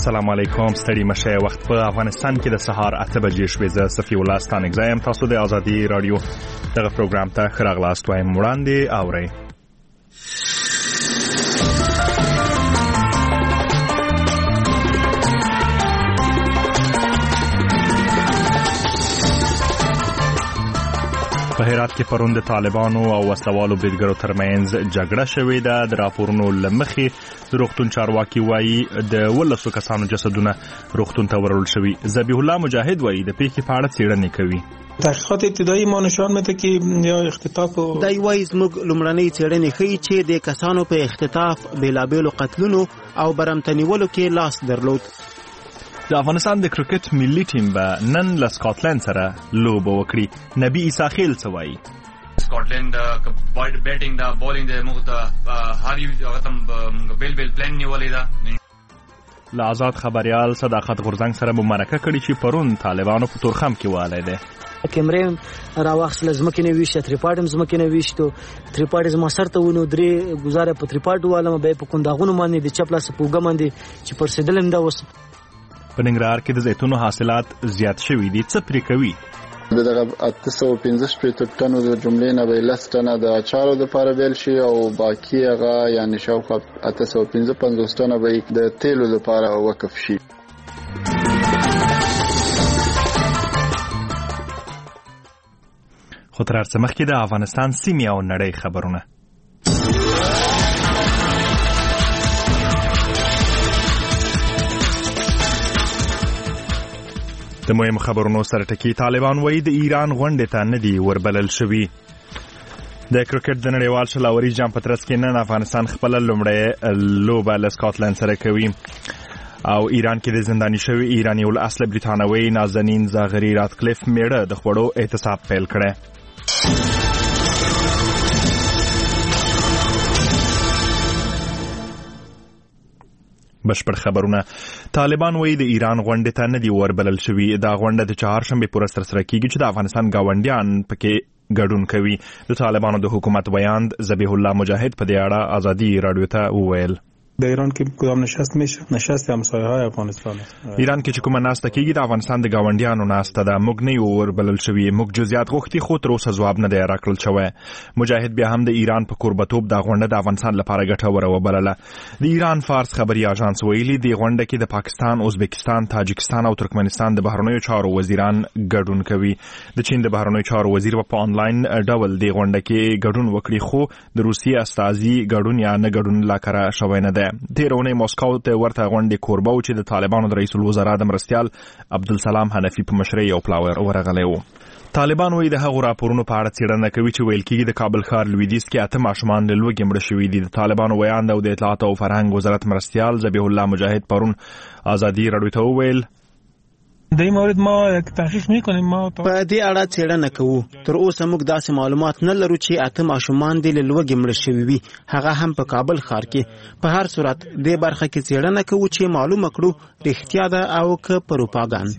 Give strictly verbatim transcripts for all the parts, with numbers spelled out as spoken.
السلام علیکم. ستړي مشه. وخت په افغانستان کې د سهار اته بجې شوې. زه صفي الله ستانکزی یم. تاسو د ازادي رادیو دغه پروګرام ته ښه راغلاست وایم. وړاندې اورئ. په هرات کې پرون د طالبانو او وسلوالو بریدګرو ترمنځ جګړه شوې ده. د راپورونو له مخې د روغتون چارواکي وایي د ولسو کسانو جسدونه روغتون ته وړل شوي. ذبیح الله مجاهد وایي د پیښې په اړه څېړنې کوي. تحقیقات ابتدایی ما نشان میده که یا اختطاف دای وایي زموږ لومړنۍ څېړنې ښیي چې د کسانو په اختطاف بېلابېلو قتلونو او برمتنیولو کې لاس درلود. د افغانستان د کرکټ ملي ټیم به نن له سکاټلند سره لوبه وکړي. نبی عیسی خیل څه وایي؟ سکاټلند بیټینګ دا بولینګ د موږ ته هر یو هغه تم بیل بیل پلان نیولې ده. له آزاد خبریال صداقت غورځنګ سره مو مرکه کړې چې پرون طالبانو په تورخم کې والی دی. کیمرې راواخیستله، ځمکې نه ویشته، تریپاډ هم ځمکې نه ویشتو. تریپاډ زما سر ته ونیو، درې ګزاره په تریپاډ والم، بیا په کنداغونو باندې د چپ لاسه په اوږه باندې چې پړسېدل همدا اوس. په ننګرهار کې د زیتونو حاصلات زیات شوي دي. څه پرې کوي؟ دغه اته سوه پنځه شپېته ټنو د جملې نه به لس ټنه د اچارو دپاره بیل شي او باقي هغه یعنې شاوخوا اته سوه پنځه پنځوس ټنه به د تیلو دپاره وقف شي. خو تر هر څه مخکې د افغانستان سیمې او نړۍ خبرونه. د مهم خبرونو سره ټکی. طالبان وایي د ایران غونډې ته نه دي وربلل شوي. د کرکټ د نړیوال شلاوري جام په ترڅ کې نن افغانستان خپله لومړۍ لوبه له سکاټلند سره کوي. او ایران کې د زنداني شوي ایراني الاصل بریتانوي نازنین زاغري راتکلیف میړه د خوړو احتساب پیل کړی. بشپړ خبرونه. طالبان وایي د ایران غونډې ته نه دي وربلل شوي. دا غونډه د چهارشنبې په ورځ ترسره کیږي چې د افغانستان ګاونډیان پکې ګډون کوي. د طالبانو د حکومت بیان ذبیح الله مجاهد په دې اړه ازادي رادیو ته وویل. در ایران که کدام نشست میشه؟ نشست همسایه های افغانستان است. ایران کې چې کومه ناسته کیږي د افغانستان د ګاونډیانو ناسته ده. موږ نه یو وربلل شوي. موږ جزئیات غوښتي خو تر اوسه ځواب نه دی راکړل شوی. مجاهد بیا هم د ایران په کوربتوب دا غونډه د افغانستان لپاره ګټوره وبلله. د ایران فارس خبري اژانس ویلي دی غونډه کې د پاکستان، ازبکستان، تاجکستان او ترکمنستان د بهرنیو چارو وزیران ګډون کوي. د چین د بهرنیو چارو وزیر په آنلاین ډول دی غونډه کې ګډون وکړي خو د روسیې استازي ګډون یا نه ګډون لا کړه شوی نه ده. تیرونه مسکو ته ورته غونډې کوربه و چې د طالبانو د رئیس الوزرا د مرستیال عبدالسلام حنفي په مشرۍ یو پلاور ورغلی و. طالبان وایي د هغو راپورونو په اړه څېړنه کوي چې ویل کېږي د کابل ښار لویدیځ کې اته ماشومان له لوږې مړه شوي دي. د طالبانو ویاند او د اطلاعات او فرهنګ وزارت مرستیال ذبیح الله مجاهد پرون ازادي رادیو ته وویل د این مورد ما تحقیق میکنیم. ما په دې اړه څېړنه کوو. تر اوسه موږ داسې معلومات نه لرو چې اته ماشومان دې له لوږې مړه شوي وي، هغه هم په کابل ښار کې. په هر صورت دې برخه کې څېړنه کوو چې معلومه کړو رښتیا ده او که پروپاګاندا.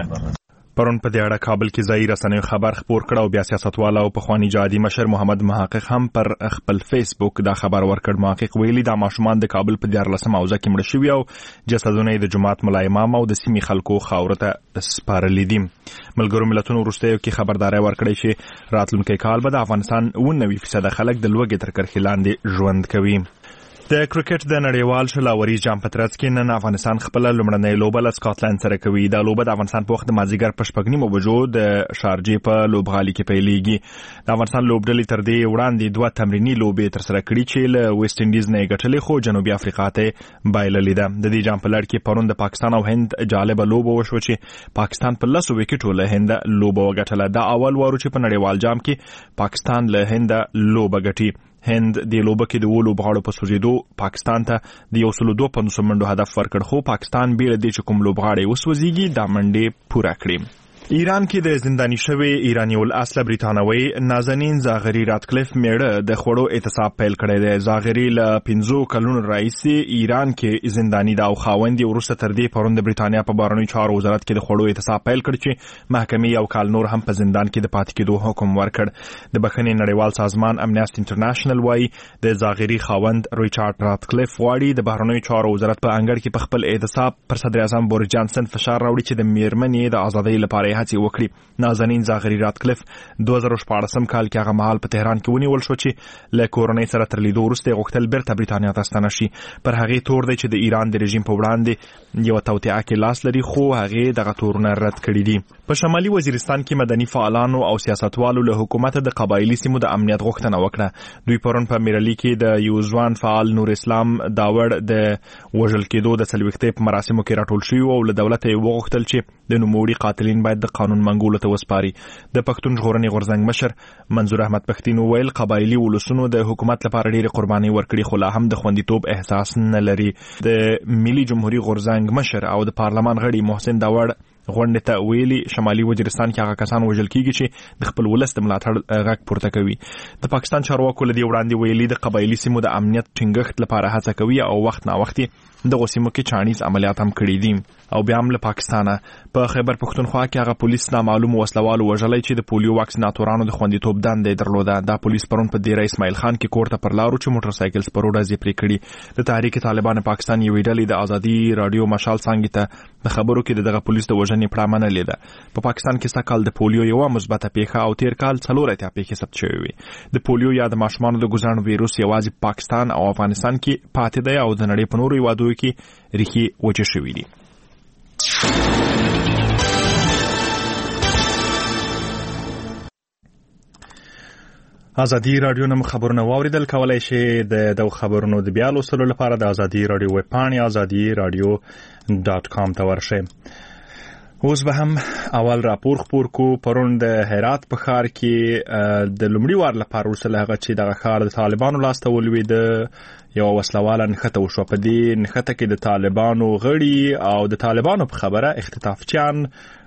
پرون په دې اړه کابل کې ځایي رسنیو خبر خپور کړ او بیا سیاستوال او پخوانی جهادي مشر محمد محقق هم پر خپل فیسبوک دا خبر ورکړ. محقق ویلي دا ماشومان د کابل په دیارلسمه حوزه کې مړه شوي او جسدونه یې د جماعت ملا امام او د سیمې خلکو خاورو ته سپارلي دي. ملګرو ملتونو وروستیو کې خبرداری ورکړی چې راتلونکی کال به د افغانستان اووه نوي فیصده خلک د لوږې تر کرښې لاندې ژوند کوي. د کرکټ د نړیوال شلاوري جام په ترڅ کې نن افغانستان خپله لومړنۍ لوبه له سکاټلند سره کوي. دا لوبه د افغانستان په وخت د مازدیګر په شپږ نیمو بجو د شارجې په لوبغالي کې پیلېږي. د افغانستان لوبډلې تر دې وړاندې دوه تمریني لوبې ترسره کړي چې له ویسټ انډیز نه یې ګټلې خو جنوبي افریقا ته بایللې ده. د دې جام په لړ کې پرون د پاکستان او هند جالبه لوبه وشوه چې پاکستان په لسو وکټو له هند لوبه وګټله. دا اول وارو چې په نړیوال جام کې پاکستان له هند لوبه ګټي. هند د لوبه کې د اوو لوبغاړو په سوځېدو پاکستان ته د یو سلو دوه پنځوس منډو هدف ورکړ خو پاکستان بې له دې چې کوم لوبغاړی وسوځېږي دا منډې پوره کړې. ایران کې د زنداني شوی ایرانی الاصل بریتانوي نازنین زاغری راتکلیف میړه د خوړو اعتصاب پیل کړی دی. زاغری له پنځو کلونو راهیسې ایران کې زنداني دا او خاوند وروسته تر دې پرون د بریتانیا په بهرنیو چارو وزارت کې د خوړو اعتصاب پیل کړ چې محکمې یو کال نور هم په زندان کې د پاتې کېدو حکم ورکړ. د بخښنې نړیوال سازمان امنیست انټرنیشنل وايي د زاغری خاوند ریچارډ راتکلیف واړي د بهرنیو چارو وزارت په انګړ کې په خپل اعتصاب پر صدر اعظم بوریس جانسن فشار راوړي چې د میرمنې د ازادۍ لپاره هڅې وکړي. نازنین زاغری راتکلیف دوه زره شپاړسم کال کې هغه مهال په تهران کې ونیول شو چې له کورنۍ سره تر لیدو وروسته غوښتل بیرته بریتانیا ته ستنه شي. پر هغې تور دی چې د ایران د رژیم په وړاندې یو توطئه کې لاس لري، خو هغې دغه تورونه رد کړي دي. په شمالي وزیرستان کې مدني فعالانو او سیاستوالو له حکومت د قبایلي سیمو د امنیت غوښتنه وکړه. دوی پرون په میرالي کې د یو ځوان فعال نور اسلام داوړ د وژل کېدو د څلوېښتۍ په مراسمو کې راټول شوي او له دولته یې وغوښتل چې د نوموړي قاتلین باید د قانون منګولو ته وسپاري. د پښتون ژغورنې غورځنګ مشر منظور احمد پښتين وویل قبایلي ولسونو د حکومت لپاره ډېرې قربانۍ ورکړي، خو لا هم د خوندیتوب احساس نه لري. د ملي جمهوریت غورځنګ مشر او د پارلمان غړي محسن داوړ غونډې ته ویلي شمالي وزیرستان کې هغه کسان وژل کیږي چې د خپل ولس د ملاتړ غږ پورته کوي. د پاکستان چارواکو له دې وړاندې ویلي د قبایلي سیمو د امنیت ټینګښت لپاره هڅه کوي او وخت نا وخت دغه سیمو کې چانیز عملیات هم کړي دي. او بیا هم له پاکستانه په خیبر پښتونخوا کې هغه پولیس نامعلوم وسلوالو وژلای چې د پولیو واکسیناتورانو د خوندیتوب دندې درلوده. دا پولیس پرون په دیره اسماعیل خان کې کور ته پر لارو چې موټر سایکل سپروډه زی پرې کړي. د تحریک طالبان پاکستان یو ډلې د ازادي رادیو مشال څنګه ته د خبرو کې دغه پولیس د وژنې پړه منلې ده. په پاکستان کې سکهال د پولیو یو مثبته پیښه او تیر کال څلور اتیا پیښې ثبت شوې وي. د پولیو یا د ماشومانو د ګزړن ویروس یوازې پاکستان او افغانستان کې پاتې دی او د نړۍ په نورو هیوادو کې ریښې وچې شوې دي. ازادي رادیو نم خبرونه واوریدل. کولای شئ د دغه خبرونو د بیا لوستلو لپاره د ازادي رادیو ویب پاڼې ازادي رادیو ډاټ کام ته ورشئ. اوس به هم اول راپور خپور کو. پرون د هرات په ښار کې د لومړي وار لپاره وروسته له هغه چې دغه ښار د طالبانو لاسته ولوېده یو وسلواله نښته وشوه. په دې نښته کې د طالبانو غړي او د طالبانو په خبره اختطافچیان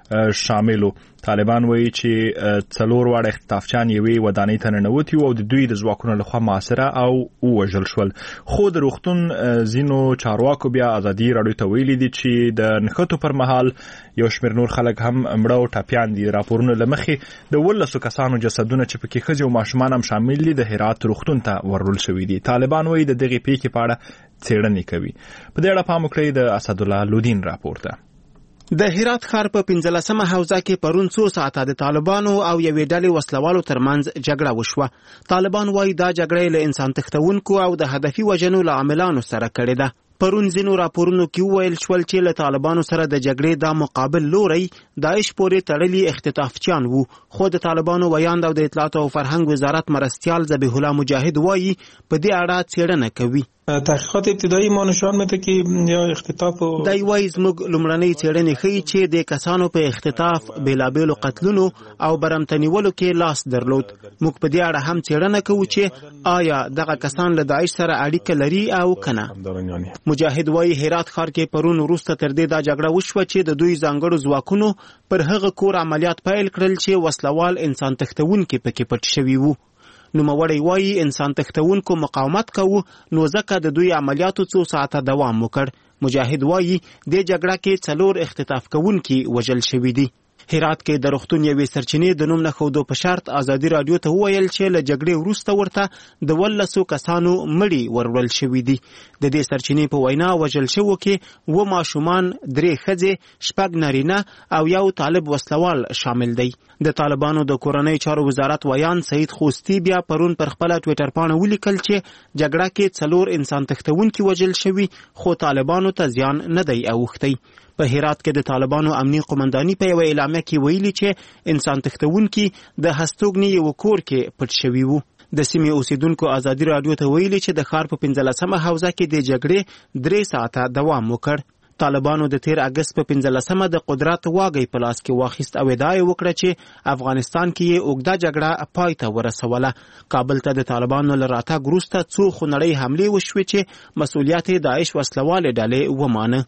شاملو. طالبان وایي چې څلور واړه اختطافچیان یوې ودانۍ ته ننوتي او د دوی د ځواکونو لخوا محاصره او ووژل شول. خو د روغتون ځینو چارواکو بیا ازادي راډیو ته ویلي دي چې د نښتو پر مهال یو شمېر نور خلک هم مړه او ټپیان دي. راپورونه له مخې د ولسو کسانو جسدونه چې پکې ښځې او ماشومان هم شامل دي د هرات روغتون ته ورول شوي دي. طالبان وایي د دغې پیښې په اړه څېړنې کوي. په دې اړه پام وکړئ د اسدالله لودین راپور ته. د هرات ښار په پنځلسمه حوزه کې پرون څو ساعته د طالبانو او یوې ډلې وسلوالو ترمنځ جګړه وشوه. طالبان وايي دا جګړه له انسان تښتونکو او د هدفي وژنو له عاملانو سره کړې ده. پرون ځینو راپورونو کې وویل شول چې له طالبانو سره د جګړې دا مقابل لوري داعش پورې تړلي اختطافچیان وو. خو د طالبانو ویاند او د اطلاعات او فرهنګ وزارت مرستیال ذبیح الله مجاهد وايي په دې اړه څېړنه کوي. تحقیقات ابتدایی ما نشان میده که یا اختطاف و دای وایي زموږ لومړنۍ څېړنې ښیي چې د کسانو په اختطاف بېلابېلو قتلونو او برمتنیولو کې لاس درلود. موږ په دې اړه هم څېړنه کوو چې آیا دغه کسان له داعش سره اړیکه لري او که نه. مجاهد وایي هرات ښار کې پرون وروسته تر دې دا جګړه وشوه چې د دوی ځانګړو ځواکونو پر هغه کور عملیات پیل کړل چې وسلوال انسان تښتونکي پکې پټ شوي وو. نوموړی وایي انسان تښتونکو مقاومت کوو نو ځکه د دوی عملیاتو څو ساعته دوام وکړ. مجاهد وایي د جګړه کې څلور اختطاف کوونکي وژل شوي دي. هرات کې د روغتون یوې سرچینې د نوم نه ښودو په شرط ازادي راډیو ته وویل چې له جګړې وروسته ورته د ولسو کسانو مړي ورول شوي دي. د دې سرچینې په وینا وژل شوو کې اووه ماشومان، درې ښځې، شپږ نارینه او یو طالب وسلوال شامل دی. د طالبانو د کورنۍ چارو وزارت ویان سعید خوستی بیا پرون پر خپله ټویټر پاڼه ولیکل چې جګړه کې څلور انسان تښتونکي وژل شوي خو طالبانو ته زیان نه دی اوښتی. په هرات کې د طالبانو امني قومنداني په یوه اعلامیه کې ویلي چې انسان تښتونکي د هستوګنې یو کور کې پټ شوي وو. د سیمې اوسیدونکو ازادي راډیو ته ویلي چې د ښار په پنځلسمه حوزه کې د جګړې درې ساعته دوام وکړ. طالبانو د تیر اگست په پنځلسمه د قدرت واګي په لاس کې واخیست او ادعا یې وکړه چې افغانستان کې یې اوږده جګړه پای ته ورسوله. کابل ته د طالبانو له راتګ وروسته څو خونړۍ حملې وشوې چې مسؤلیت یې داعش وسلوالې ډلې ومانه.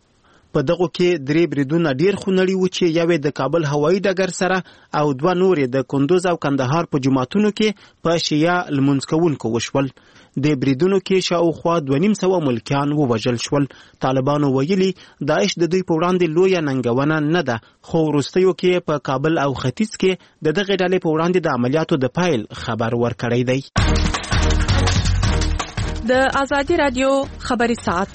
په دغه کې درې بریدونه ډیر خونړي و چې یو د کابل هوایي ډګر سره او دوه نور د کندوز او کندهار په جماعتونو کې په شیعه لمونځ کوونکو وشول. د بریدونو کې شاوخوا دوه نیم سوه ملکیان ووژل شول. طالبانو ویلي داعش د دوی په وړاندې لویه ننګونه نه ده، خو وروستیو کې په کابل او ختیځ کې د دغې ډلې په وړاندې د عملیاتو د پیل خبر ورکړی دی. د آزادي رادیو خبري ساعت.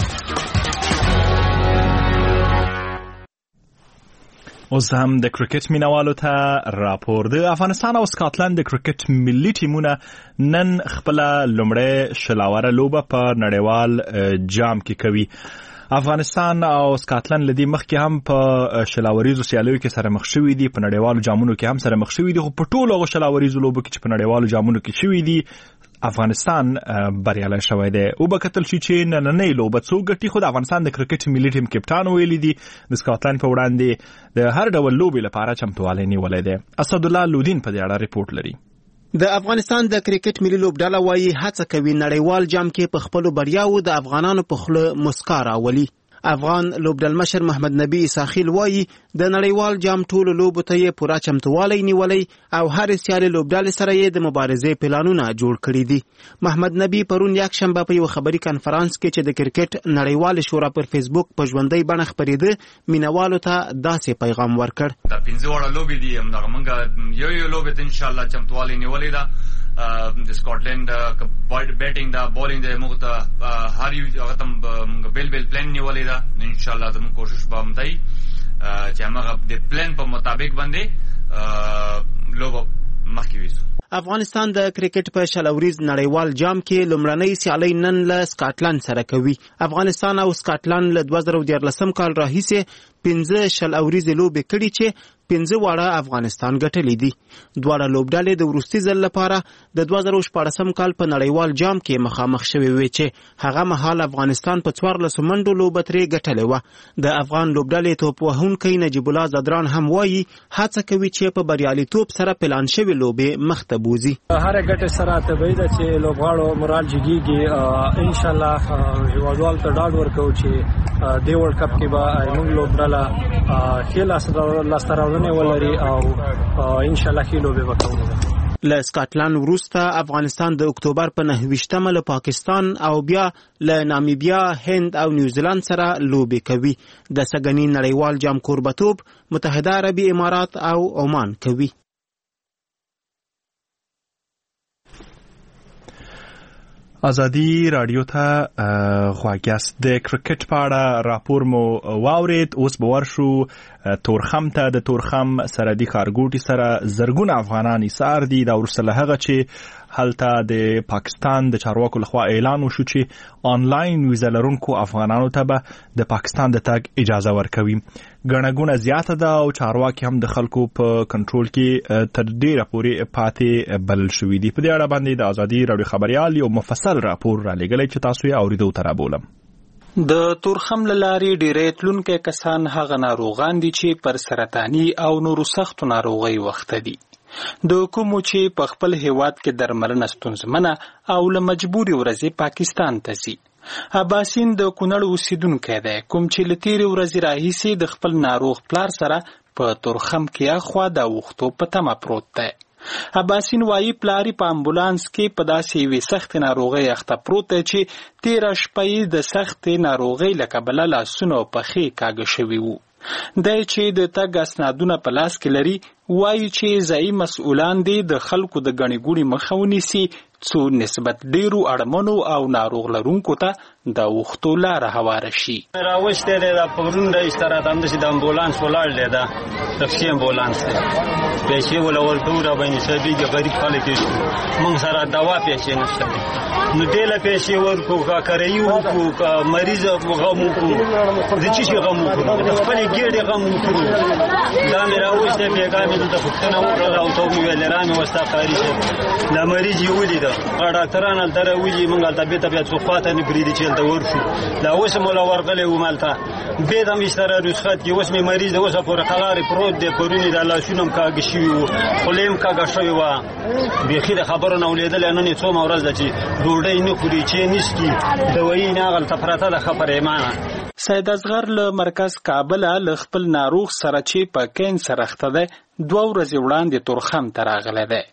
اوس هم د کرکټ مینوالو ته راپور. د افغانستان او سکاټلند د کرکټ ملي ټیمونه نن خپل لومړی شلاوره لوبه په نړیوال جام کې کوي. افغانستان او سکاټلند لدی مخکې هم په شلاوریزو سیالیو کې سره مخ شوي دي، په نړیوالو جامونو کې هم سره مخ شوي دي، خو په ټولو هغو شلاوریزو لوبو کې چې په نړیوالو جامونو کې شوي دي افغانستان بریالی شوی دی. او به کتل شي چې نننۍ لوبه څوک ګټي، خو د افغانستان د کرکټ ملي ټیم کپټان ویلي دي د سکاټلند په وړاندې د هر ډول لوبې لپاره چمتووالی نیولی دی. اسدالله لودین په دې اړه رپورټ لري. د افغانستان د کرکټ ملي لوبډله وایي هڅه کوي نړیوال جام کې په خپلو بریاوو د افغانانو په خوله مسکا راولي. افغان لوبډل مشر محمد نبی اساخیل وایي د نړیوال جام ټولو لوبو ته یې پوره چمتووالی نیولی او هر سیالي لوبډلې سره یې د مبارزې پلانونه جوړ کړي دي. محمد نبی پرون یکشنبه په یو خبري کانفرنس کې چې د کرکټ نړیوال شورا پر فیسبوک په ژوندۍ بڼه خپرېده مینوالو ته داسې پیغام ورکړ. دا پنځه وړه لوبې دي، همدغه موږ یو یو لوبې ته انشاءالله چمتووالی نیولی ده. د سکاټلند بیټینګ دا بالینګ د موږ ته هر یو هغه ته موږ بیل بیل پلان نیولی ده. انشاءالله زموږ کوشش به هم دی چې همغه د پلان په مطابق باندې لوبه مخکې ویسو. افغانستان د کرکټ په شلوریز نړیوال جام کې لومړنۍ سیالۍ نن له سکاټلند سره کوي. افغانستان او سکاټلند له دوه زره دیارلسم کال راهیسې پنځه شل اوریزې لوبې کړي چې پنځه واړه افغانستان ګټلې دي. دواړه لوبډلې د وروستي ځل لپاره د دوه زره شپاړسم کال په نړیوال جام کې مخامخ شوې وې چې هغه مهال افغانستان په څوارلسو منډو لوبه ترې ګټلې وه. د افغان لوبډلې توپ وهونکی نجیب الله زدران هم وایي هڅه کوي چې په بریالیتوب سره پلان شوې لوبې مخته بوځي. هر ګټه سره طبیعي ده چې لوبغاړو مورال جګیږي. ان شاء الله هیوادوال ته ډاډ ورکوو چې د ورلد کپ کې به موږ لوبډله ښې لاسته راوړنې ولري او ان شاء الله ښې لوبې به کوو. له سکاټلند وروسته افغانستان د اکتوبر په نهه ویشتمه له پاکستان او بیا له نامیبیا، هند او نیوزیلند سره لوبې کوي. د سږني نړیوال جام کوربتوب متحده عربي امارات او عمان کوي. ازادي رادیو ته غواګیاست. د کرکټ په اړه راپور مو واورید. اوس به ورشو تورخم ته. د تورخم سرحدي ښارګوټي سره زرګونه افغانان ایسار دي. دا وروسته له هغه چې هلته د پاکستان د چارواکو لخوا اعلان وشو چې آنلاین ویزه لرونکو افغانانو ته به د پاکستان د تګ اجازه ورکوي. ګڼه ګوڼه زیاته ده او چارواکي هم د خلکو په کنټرول کې تر ډیره پورې پاتې بلل شوي دي. په دې اړه باندې د ازادي راډیو خبریال یو مفصل راپور را لېږلی چې تاسو یې اورېدو ته رابولم. د تورخم له لارې ډېری تلونکي کسان هغه ناروغان دي چې پر سرطاني او نورو سختو ناروغۍ وخته دي. د کومو چې په خپل هیواد کې درملنه ستونزمنه او له مجبوري ورځې پاکستان ته ځي. عباسین د کونړ اوسیدونکی دی کوم چې له تېرې ورځې راهیسې د خپل ناروغ پلار سره په تورخم کې اخوا د اوښتو په تمه پروت دی. عباسین وایي پلاری په امبولانس کې په داسې یوې سختې ناروغۍ اخته پروت دی چې تېره شپه یې د سختې ناروغۍ له کبله لاسونه او پښې کاږه شوي وو. دی چې د تګ اسنادونه په لاس کې لري وایي چې ځایي مسؤلان دي د خلکو د ګڼې ګوڼې مخه ونیسي څو نسبت ډیرو اړمنو او ناروغ لرونکو ته د اوښتو لاره هواره شي. راوښتی دی دا پرون رایسته راته همداسې د امبولانس ولاړ دی، دا تکسي امبولانس دی. پیسې وله ورکوو راباندې حسابېږي، غریب خلک یې موږ سره دوا پیسې نشته دی. نو دې له پیسې ورکړو که کرایي وکړو که مریض غم وکړو د څه شي غم وکړو د خپلې ګېډې غم وکړو. دا مې راوښتی بېګا مې دلته پوښتنه وکړله او ته مې ویلې را مې وستا قاري صاحب دا مریض یې ولیده. ډاکټران هلته راولي موږ هلته بېرته بیا څوک خواته نه پرېږدي چې هلته ورشو. دا اوس هم وله ورغلی وم هلته بېرته مې سره رسخت کې اوس مې مریض د اوسه پورې قلارې پروت دی. پرون یې دا لاسونه هم کاږه شوي وو، خوله هم کاږه شوې وه. بیخي د خبرو نه اورېدلی نن یې څومره ورځ ده چې ډوډۍ نه خوري چې نسکي دوایي نه هغلته پرته ده ښه پرېمانه. سید اصغر له مرکز کابل له خپل ناروغ سره چې په کینسر اخته ده دوه ورځې وړاندې تورخم ته راغلی دی.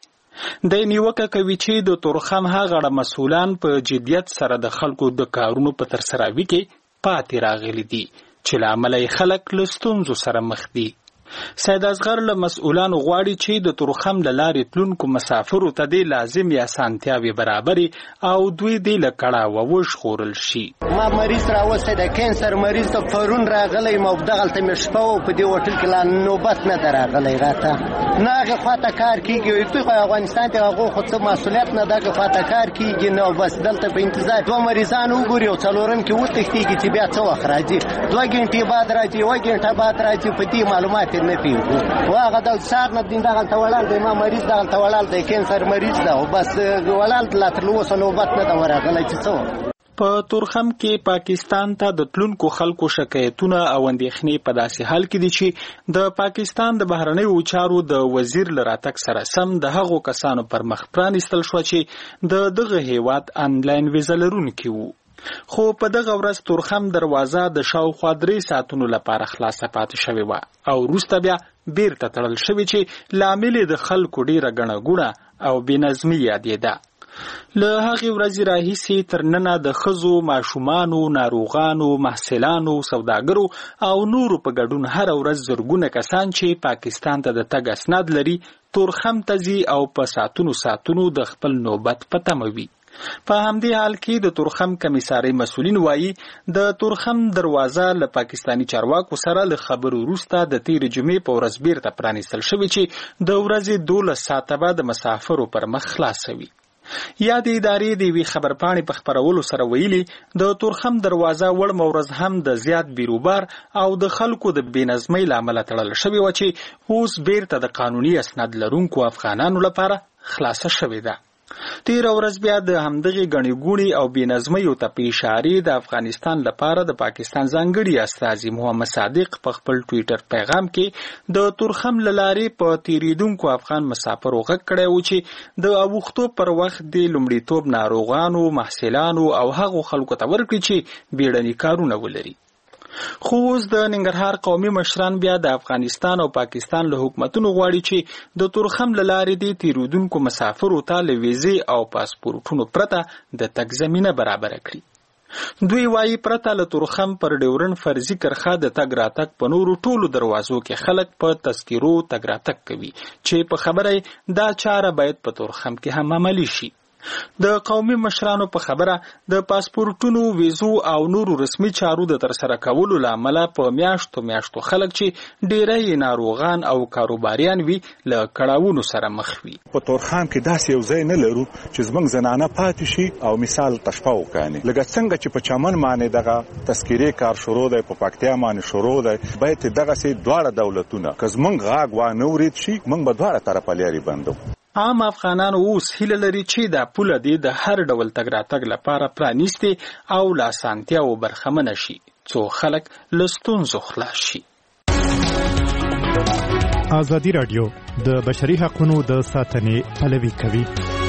د نیوکه کوي چې د تورخم هغه مسؤلان په جدیت سره د خلکو د کارونو په ترسروي کې پاتې راغلي دي چې له امله یې خلک له ستونزو سره مخ دي. سید اصغر له مسؤلانو غواړي چې د تورخم له لارې تلونکو مسافرو ته د لازمې اسانتیاوې برابرې او دوی دې له کړاوه وژغورل شي. ما مریض راوستی د کینسر مریض ته پرون راغلی ما دغلته مې شپه و په دې هوټل کې لا نوبت نه ده راغلی راته نه هغې خواته کار کېږي دوی خو افغانستان ته هغو خو څه مسؤلیت نه دغې خواته کار کېږي نو بس دلته په انتظار دوه مریضان وګوري او څلورم کې وتښتېږي چې بیا څه وخت راځي دوه ګنټې بعد راځي یوه ګنټه بعد راځي په دې معلومات نه پیږو و هغه د سهار نه دین دغلته ولاړ دی ما مریض دغلته ولاړ دی کینسر مریض ده او بس ولاړ لا تر اوسه نوبت نه ده ورغلی چې څه په تورخم کې پاکستان ته د تلونکو خلکو شکایتونه او اندېښنې په داسې حال کې دي چې د پاکستان د بهرنیو چارو د وزیر له راتګ سره سم د هغو کسانو پر مخ پرانیستل شوه چې د دغه هیواد آنلاین ویزه لرونکي وو. خو په دغه ورځ تورخم دروازه د شاوخوا درې ساعتونو لپاره خلاصه پاتې شوې وه او وروسته بیا بیرته تړل شوې چې لامل د خلکو ډیره ګڼه ګوڼه او بېنظمي یادېده. له هغې ورځې راهیسې تر ننه د ښځو، ماشومانو، ناروغانو، محصلانو، سوداګرو او نورو په ګډون هره ورځ زرګونه کسان چې پاکستان ته د تګ اسناد لري تورخم ته ځي او په ساعتونو ساعتونو د خپل نوبت په تمه وي. په همدې حال کې د تورخم کمیسارۍ مسؤلین وایي د تورخم دروازه له پاکستانی چارواکو سره له خبرو وروسته د تېرې جمعې په ورځ بیرته پرانیستل شوې چې د ورځې دولس ساعته به د مسافرو پر مخ خلاصوي. یا د ادارې د یوې خبرپاڼې په خپرولو سره ویلي د تورخم دروازه وړمه ورځ هم د زیات بیروبار او د خلکو د بېنظمۍ له امله تړل شوې وه چې اوس بیرته د قانوني اسناد لرونکو افغانانو لپاره خلاصه شوې ده. تیره ورځ بیا د همدغې ګڼې ګوڼې او بېنظمیو ته په اشارې د افغانستان لپاره د پاکستان ځانګړي استازي محمد صادق په خپل ټویټر پیغام کې د تورخم له لارې په تېرېدونکو افغان مسافرو غږ کړی و چې د اوښتو پر وخت د لومړیتوب ناروغانو، محصلانو او هغو خلکو ته ورکړي چې بیړني کارونه ولري. خو اوس د ننګرهار قومي مشران بیا د افغانستان او پاکستان له حکومتونو غواړي چې د تورخم له لارې د تېرېدونکو مسافرو ته له ویزې او پاسپورټونو پرته د تګ زمینه برابره کړي. دوی وایي پرته له تورخم پر ډیورنډ فرضي کرښه د تګ راتګ په نورو ټولو دروازو کې خلک په تذکیرو تګ راتګ کوي چې په خبره دا چاره باید په تورخم کې هم عملي شي. د قومي مشرانو په خبره د پاسپورټونو، ویزو او نورو رسمي چارو د ترسره کولو له امله په میاشتو میاشتو خلک چې ډیری یې ناروغان او کاروباریان وي له کړاوونو سره مخ وي. په تورخم کې داسې یو ځای نه لرو چې زموږ زنانه پاتې شي او مثال تشفه وکړي. لکه څنګه چې په چمن باندې دغه تذکیرې کار شروع دی، په پکتیا باندې شروع دی، باید دغسې دواړه دولتونه که زموږ غږ وانه ورید شي موږ به دواړه طرفه لارې بندو. عام افغانانو اوس هیله لري چې دا پوله دې د هر ډول تګ راتګ لپاره پرانیستي او له اسانتیاوو برخمنه شي څو خلک له ستونزو خلاص شي. ازادي راډیو د بشري حقوقو د ساتنې پلوي کوي.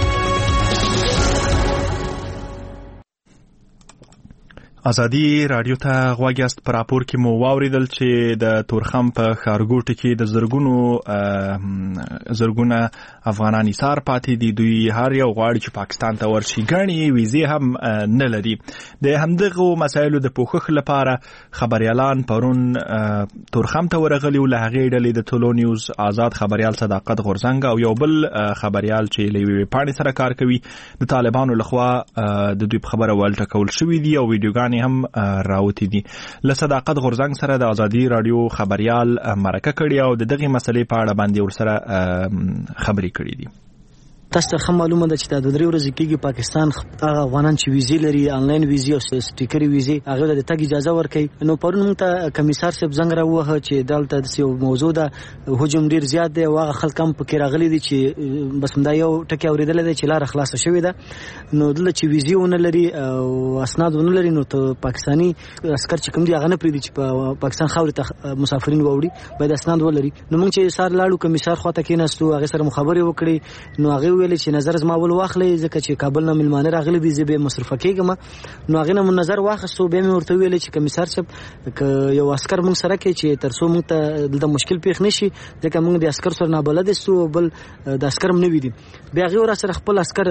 ازادي راډیو ته غوږ یاست. په راپور کې مو واوریدل چې د تورخم په ښارګوټي کې د زرګونو زرګونه افغانان ایثار پاتې دي. دوی هر یو غواړي چې پاکستان ته ورشي، ګڼې ویزې هم نه لري. د همدغو مسایلو د پوښښ لپاره خبریالان پرون تورخم ته ورغلي و. له هغې ډلې د ټولو نیوز آزاد خبریال صداقت غورځنګ او یو بل خبریال چې له یوې پاڼې سره کار کوي د طالبانو لخوا د دوی په خبره ولټکول شوي دي او ویډیوګانې هم راوتی دي. له صداقت غورځنګ سره د ازادي راډیو خبريال مرکه کړي او د دغه مسلې په اړه باندې ورسره خبرې کړې دي. تاسو ته معلومه ده چې د درې ورځې کېږي پاکستان هغه افغانان چې ویزې لري، آنلاین ویزې او سټیکري ویزې، هغه د تګ اجازه ورکړي. نو پرون موږ ته کمیسار صاحب زنګ راووهه چې دلته د یو موضوع ده، هجوم ډیر زیات دی او هغه خلک هم پکې راغلي دي چې بس دا یو ټکی اورېدلی دی چې لاره خلاصه شوې ده. نو دلته چې ویزې ونه لري او اسناد ونه لري نو ته پاکستاني عسکر چې کوم دي هغه نه پرېږدي چې په پاکستان خاورې ته مسافرین واوړي، باید اسناد ولري. نو موږ چې سار لاړو کمیسار خواته کېناستو، هغې سره مو خبرې وکړې. نو هغې ویل چې نظر زما ول واخلې ځکه چې کابل نه ملمانه راغلي دي زه به مصرف کېږم. نو هغه نه نظر واخستو به مې ورته ویل چې کمیسار صاحب ک یو عسكر مونږ سره کې چې تر څو مونږ ته د مشکل پیښ نشي ځکه مونږ د عسكر سره نه بلد سو بل د عسكر هم نه ویدي. بیا هغه ور سره خپل عسكر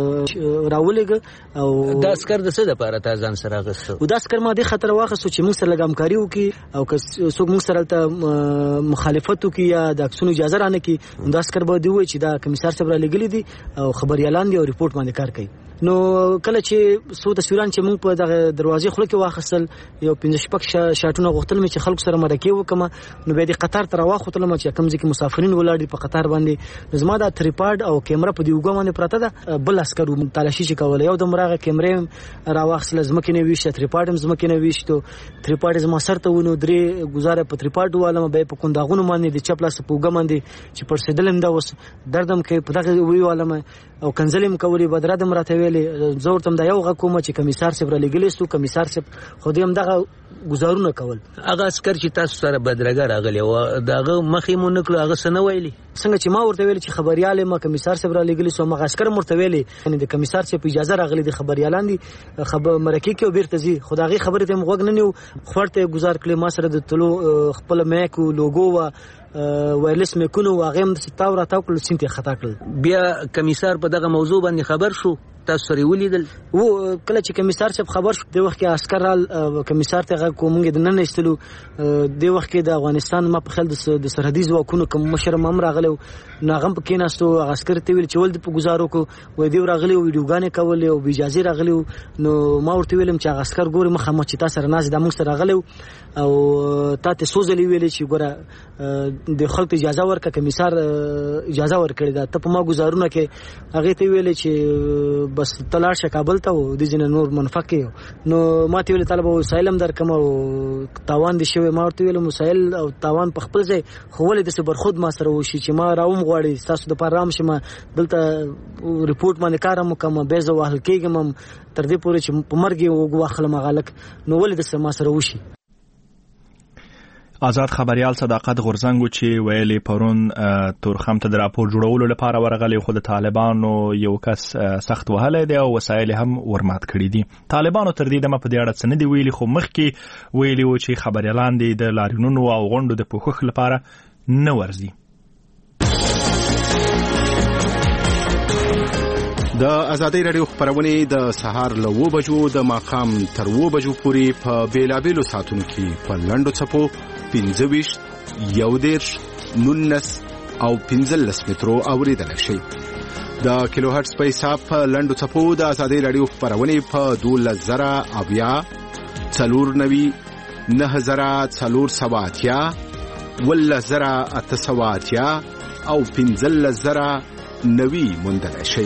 راولېګ او د عسكر د څه لپاره تا ځان سره غوښتو او د عسكر ما دي خطر واخستو چې مونږ سره لګامکاري وکي او که څوک مونږ سره ته مخالفت وکي یا د عکسونو اجازه رانه کی د عسكر به دی وای چې دا کمیسار صاحب را لګلې دي او خبريالان دي او ریپورت باندې کار کوي. نو کله چې سو تصویران چې موږ په دغه دروازې خله کې واخصل یو پنځه شپږ شاټونه غوښتل مې چې خلکو سره مرکه وکم نو به د قطار تر واخوتل مې چې کوم ځکه مسافرین ولاړ دي په قطار باندې زما دا تریپارد او کیمرا په دی وګ باندې پراته ده بل عسكر تلاشي چې کول یو د مرغه کیمرې را واخصل زمکه نه ویشته تریپارد زمکه نه ویشتو تریپارد زما سره ته ونو درې گزاره په تریپارد والم به په کونداغونو باندې د چپلاس په وګ باندې چې پر سیدلم دا وس دردم کې په دغه وی والم او کنزلم کولی بدرادم راته زه ورته دا یو غ کوم چې کمیسار صاحب را لګلیستو کمیسار صاحب خو دې هم دغه گزارونه کول. هغه عسكر چې تاسو سره بدرګه راغلی و دغه مخې مونږ نکړو هغه څه نه ویلي څنګه چې ما ورته ویل چې خبريال ما کمیسار صاحب را لګلی سو ما عسكر مرته ویلي یعنی د کمیسار صاحب اجازه راغلی د خبريالان دي خبر مرکه کې بیرته زی خدای خبره ته مغوګ نه نیو خورته گزار کړي ما سره د تلو خپل میک او لوګو و وایرلس میکونو واغه هم ستاو را تاو کول سینته خطا کړل. بیا کمیسار په دغه موضوع باندې خبر شو تاسو سره ولیدل و کله چې کمیسار صاحب خبر شو د وخت کې عسكر رال کمیسار ته کومګ د نن استلو د وخت کې د افغانستان ما په خل د سرحدي ځواکونو کوم مشر مم راغلو ناغم په کیناستو عسكر ته ویل چې ول د گزارو کو وې دی راغلی ویډیوګانې کول او اجازه راغلی نو ما ورته ویلم چې عسكر ګوري مخه مچ تاسو سره ناز د موږ سره راغلی او تاسو سوزلی ویل چې ګوره د خلک اجازه ورکړه کمیسار اجازه ورکړه دا ته په ما گزارونه کې هغه ته ویل چې بس تلاړ شه کابل ته و د جن نور منفقه نو ما ته ویل طالب وسایلم در کوم او تاوان دي شوی ما ورته ویل مسایل او تاوان په خپل ځای خو ولې د صبر خود ما سره وشي چې ما راوم غواړي تاسو د پرام شمه دلته ریپورت باندې کارم کوم به زه وهل کېږم تر دې پورې چې په مرګ وګواخل مغالک نو ولې د ما سره وشي. آزاد خبريال صداقت غورزنګو چې ویلي پرون تورخم ته د راپور جوړولو لپاره ورغلی خو د طالبانو یو کس سخت وهلی دی او وسایل هم ورمات کړي دي. طالبانو تر دې دمه په دې اړه څه نه دی ویلي خو مخکې ویلي و چې خبريالان دي د لاریونونو او غونډو د پوښښ لپاره نه ورځي. د ازادۍ رادیو خبرونه د سهار له و بجو د ماقام تر و بجو پورې په بیلابیلو ساعتونو کې په لنډو چپو پنځه ویشت یو دېرش نولس او پنځلس مترو اوریدل شي. د کیلو هرتز په حساب په لنډو چپو د ازادۍ رادیو خبرونه په دولس زره اویا څلور نوي نه زره څلور سوه اتیا ولس زره اته سوه اتیا او پنځلس زره نوي موندل شي.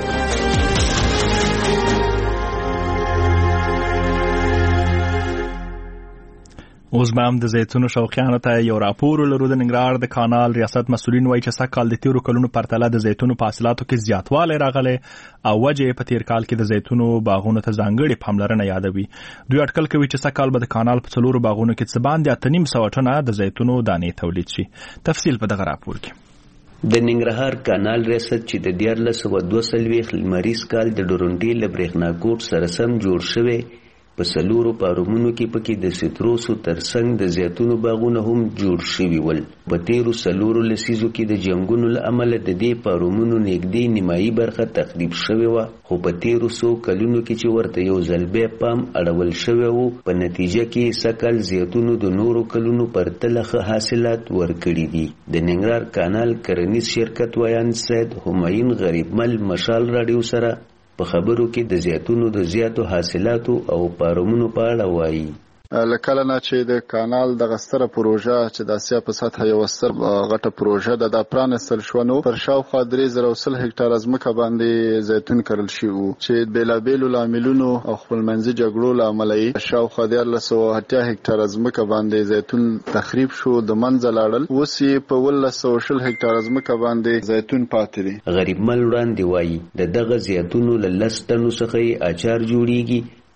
اوس به هم د زیتونو شوقیانو ته یو راپور لرو. د ننګرهار د کانال ریاست مسؤلین وایي چې سږ کال د تیرو کلونو پرتله د زیتونو په حاصلاتو کې زیاتوالی راغلی او وجه په تیر کال کې د زیتونو باغونو ته ځانګړې پاملرنه یادوي. دوی اټکل کوي چې سږ کال به د کانال په څلورو باغونو کې څه باندې اته نیم سوه ټنه د زیتونو دانې تولید شي. تفصیل په دغه راپور کې. د ننګرهار کانال ریاست چې د دیارلس سوه دوه څلوېښت لمریز کال د ډورنډي له برېښناکوټ سره سم جوړ شوی په څلورو پارومونو کې پکې د سیتروسو ترڅنګ د زیتونو باغونه هم جوړ شوي ول. په تیرو څلورو لسیزو کې د جنګونو له امله د دې پارومونو نږدې نیمایي برخه تخریب شوې وه خو په تیرو څو کلونو کې چې ورته یو ځل بیا پام اړول شوی و په نتیجه کې سږکال زیتونو د نورو کلونو پرتله ښه حاصلات ورکړي دي. د ننګرهار کانال کرنیز شرکت ویان سید همایون غریبمل مشال راډیو سره په خبرو کې د زیتونو د زیاتو حاصلاتو او پارومونو په اړه وایي. لکه نه چې د کانال د غستره پروژه چې د اسیا په سطح یو ستر غټه پروژه ده د پرانستل شو نو پر شاوخوا درې زره او سل هکټار ځمکه باندې زیتون کرل شي وو چې بیلابیلو لاملونو او خپلمنځي جګړو له امله یې شاوخوا دیارلس سوه اتیا هکټار ځمکه باندې زیتون تخریب شو د منځه لاړل. اوس یې په ولس سوه شل هکټار ځمکه باندې زیتون پاتې دي. غریبمل وړاندې وایي د دغه زیتونو له لس ټنو څخه یې اچار جوړیږي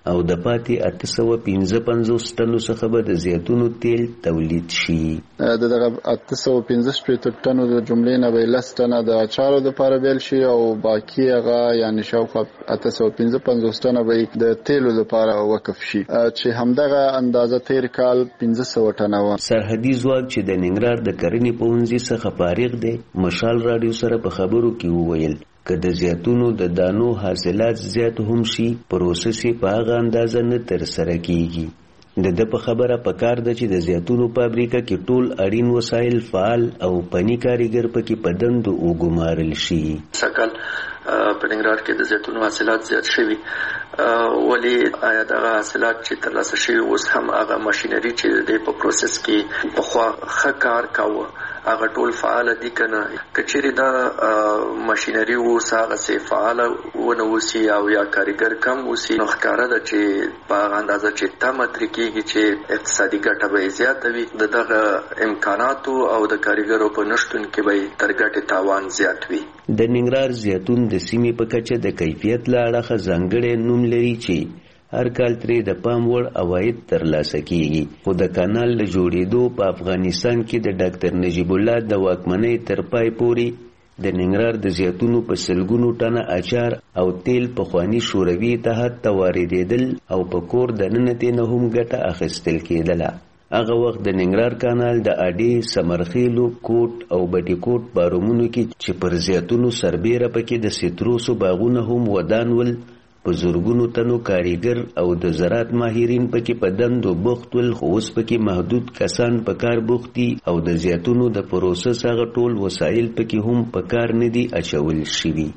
او د پاتې اته سوه پنځه پنځوس ټنو څخه به د زیتونو تیل تولید شي. د دغه اته سوه پنځه شپېته ټنو د جملې نه به لس ټنه د اچارو لپاره بیل شي او باقي هغه یعنی شاوخوا اته سوه پنځه پنځوس ټنه به د تیلو لپاره وقف شي چې همدغه اندازه تیر کال پنځه سوه ټنه و. سرحدي ځواک چې د ننګرهار د کرنې پوهنځي څخه فارغ دی مشال راډیو سره په خبرو کې وویل که د زیتونو د دانو حاصلات زیات هم شي پروسس یې په هغه اندازه نه ترسره کیږي. د ده په خبره پکار ده چې د زیتونو فابریکه کې ټول اړین وسایل فعال او فني کاریګر پکې په دندو وګمارل شي. سکل په ننګرهار کې د زیتونو حاصلات زیات شوي ولی آیا دغه حاصلات چې ترلاسه شوي اوس هم هغه ماشینري چې د په پروسس کې پخوا ښه کار کاوه هغه ټول فعال دي کنه کچېری دا ماشینري اوس هغه سي فعال ونه وسی او یا کاریګر کم وسی نو ښکاره ده چې په اندازه چې تمه تر کېږي چې اقتصادي ګټه به زیاته وي دغه امکاناتو او د کاریګرو په نشتون کې به تر ګټې تاوان زیات وي. د ننګرهار زیتون د سیمې په کچه د کیفیت له اړخه ځانګړی نوم لري چې هر کال ترې د پام وړ عواید ترلاسه کیږي خو د کانال له جوړېدو په افغانستان کې د ډاکټر نجیب الله د واکمنۍ تر پای پورې د ننګرهار د زیتونو په سلګونو ټنه اچار او تیل پخواني شوروي اتحاد ته واردېدل او په کور دننه نه هم ګټه اخیستل کېدله. هغه وخت د ننګرهار کانال د اډې سمرخیلو کوټ او بټي کوټ بارومونو کې چې پر زیتونو سربیره پکې د سیتروسو باغونه هم ودان ول په زورګونو تنو کاریګر او د زراعت ماهرین پکې په دندو بوخت ول خو اوس پکې محدود کسان په کار بوختي او د زیتونو د پروسس هغه ټول وسایل پکې هم په کار نه دي اچول شوي.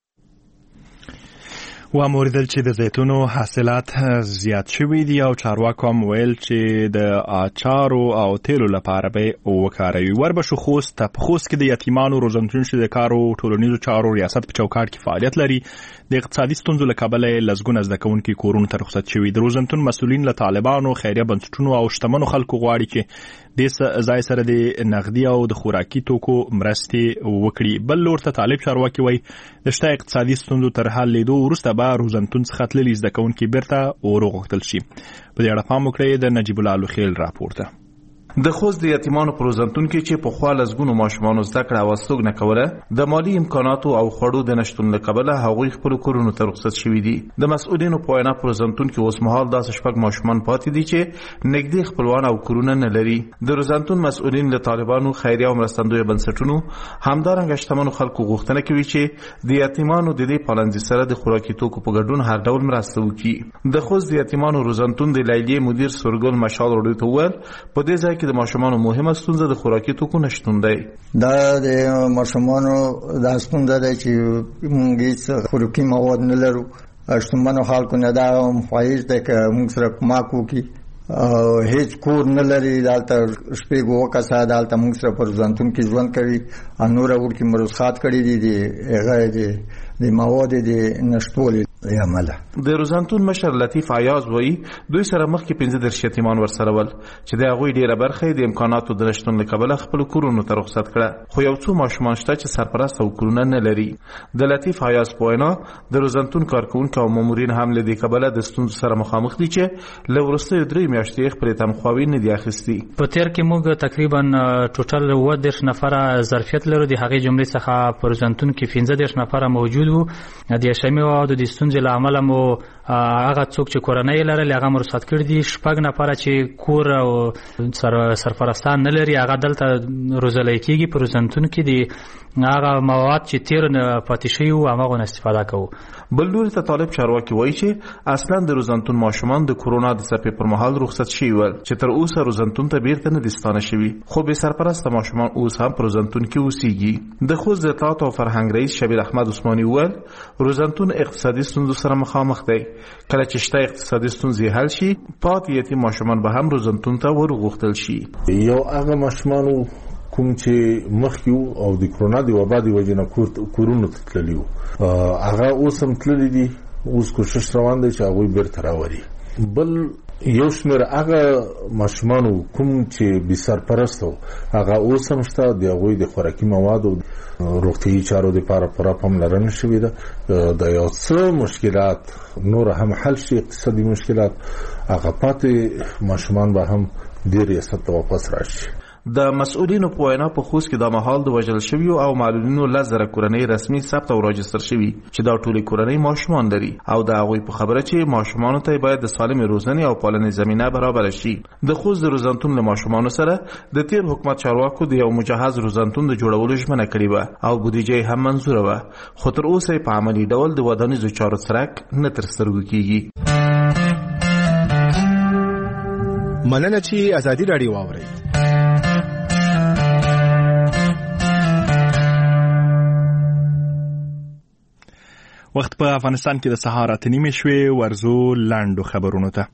و موریدل چې د زیتونو حاصلات زیات شوي دي او چارواکو هم ویل چې د اچارو او تیلو لپاره به وکاروي. وربشو خوست په خوست کې د یتیمانو روزنتون شي د کارو ټولنیزو چارو ریاست په چوکاټ کې فعالیت لري. د اقتصادي ستونزو له کبله لزګونه زده کوونکي کورونو ته رخصت شوي. د روزنتون مسؤلین له طالبانو خیریه بنسټونو او شتمنو خلکو غواړي چې د ځای سره د نغدي او د خوراکي توکو مرستې وکړي. بل لور ته طالب چارواکي وایي د شته اقتصادي ستونزو تر حل لیدو وروسته به روزنتون څخه تللي زده کوونکي بیرته وروغوښتل شي. په دې اړه پام وکړئ د نجیب الله لوخیل راپور ته. د خوست د یتیمانو په روزنتون کې چې په خوا لزګونو ماشومانو زده کړه او استوګ نه کوله د مالی امکاناتو او خړو د نشټون له کبله هغوی خپل کورونو ته رخصت شوي دي. د مسؤلینو په وینا په روزنتون کې اوس مهال داسې شپږ ماشومان پاتې دي چې نږدې خپلوان او کورونه نه لري. د روزنتون مسؤلین له طالبانو خیریه او مرستندوی بنسټونو همدارنګه شتمنو خلکو غوښتنه کوي چې د یتیمانو د دې پالنځي سره د خوراکي توکو په ګډون هر ډول مرسته وکړي. د خوست د یتیمانو روزنتون د لیلیې مدیر سورګل مشال وروډي ته وویل په دې ځای کې د ماشومانو مهمه ستونزه د خوراکي توکو نشتون دی. دا د ماشومانو د ستونزه ده چې موږ هیڅ خوراکي مواد نه لرو. شتمنو خلکو نه دا خواهش ده که موږ سره کمک وکړي. هیڅ کور نه لري دلته شپږ اووه کسه دلته موږ سره په روزنتون کې ژوند کوي. نور وړکي مرخصات کړي دي د هغه د مواد د نشټولو عمله. د روزنتون مشر لطیف عیاض وایي دوی سره مخکې پنځه دېرش یتیمان ورسره ول چې د هغوی ډیره برخه د امکاناتو د نشتون له کبله خپل کورونو ته رخصت کړه خو یو څو ماشومان شته چې سرپرست او کورونه نه لري. د لطیف عیاض په وینا د روزنتون کارکوونکي او مامورین هم له دې کبله د ستونزو سره مخامخ دي چې له وروستیو درې میاشتې خپلې تنخواوې نه دي اخیستي. په تیر کې موږ تقریبا ټوټل اووه دېرش نفره ظرفیت لرو. د هغې جملې څخه په روزنتون کې پنځه دېرش نفره موجود وو. د یشمي موادو د ستونزې له امله مو هغه څوک چې کورنۍ لري هغه مرخصت کړي دي. شپږ نفره چې کور او سر سرپرستان نه لري هغه دلته روزلای کېږي. په روزنتون کې دي هغه مواد چې تیر نه پاتې شوي وو هغه نه استفاده کوو. بل لوري ته طالب چارواکي وایي چې اصلا د روزنتون ماشومان د کورونا د څپې پر مهال رخصت شوي ول چې تر اوسه روزنتون ته بیرته نه دي ستانه شوي خو بې سرپرسته ماشومان اوس هم په روزنتون کې اوسېږي. د خوست د اطلاعات او فرهنګ رئیس شبیر احمد عثماني وویل روزنتون اقتصادي ستونزو سره مخامخ دی. کله چې شته اقتصادي ستونزې حل شي پاتې یتیم ماشومان به هم روزنتون ته ورغوښتل شي. یو هغه ماشومانو کوم چې مخکې او د کرونا د وبا د وجې نه کورونو ته تللي وو هغه اوس هم تللي دي. اوس کوشش روان دی چې هغوی بیرته راوري. بل یو شمېر هغه ماشومان کوم چې بې سرپرست وو هغه اوس هم شته، د هغوی د خوراکي موادو روغتیایي چارو دپاره پوره پاملرنه شوې ده. د یو څه مشکلات نور هم حل شي، اقتصادي مشکلات، هغه پاتې ماشومان به هم دې ریاست ته واپس راشي. د مسؤلینو په وینا په خوست کې د مهال د وژل شویو او معلولینو لس زره کورنۍ رسمي ثبت او راجستر شوي چې دا ټولې کورنۍ ماشومان لري او د هغوی په خبره چې ماشومانو ته باید د سالمې روزنې او پالنې زمینه برابره شي. د خوست د روزنتون له ماشومانو سره د تیر حکومت چارواکو د یو مجهز روزنتون د جوړولو ژمنه کړې وه او بودیجه هم منظوره وه، خو تر اوسه په عملي ډول د ودانیزو چارو څرک نه تر سترګو کیږي. مننه چې ازادي راډیو واورئ. وخت په افغانستان کې د سهار اته نیمې شوې، ورزو لاندو خبرونو ته.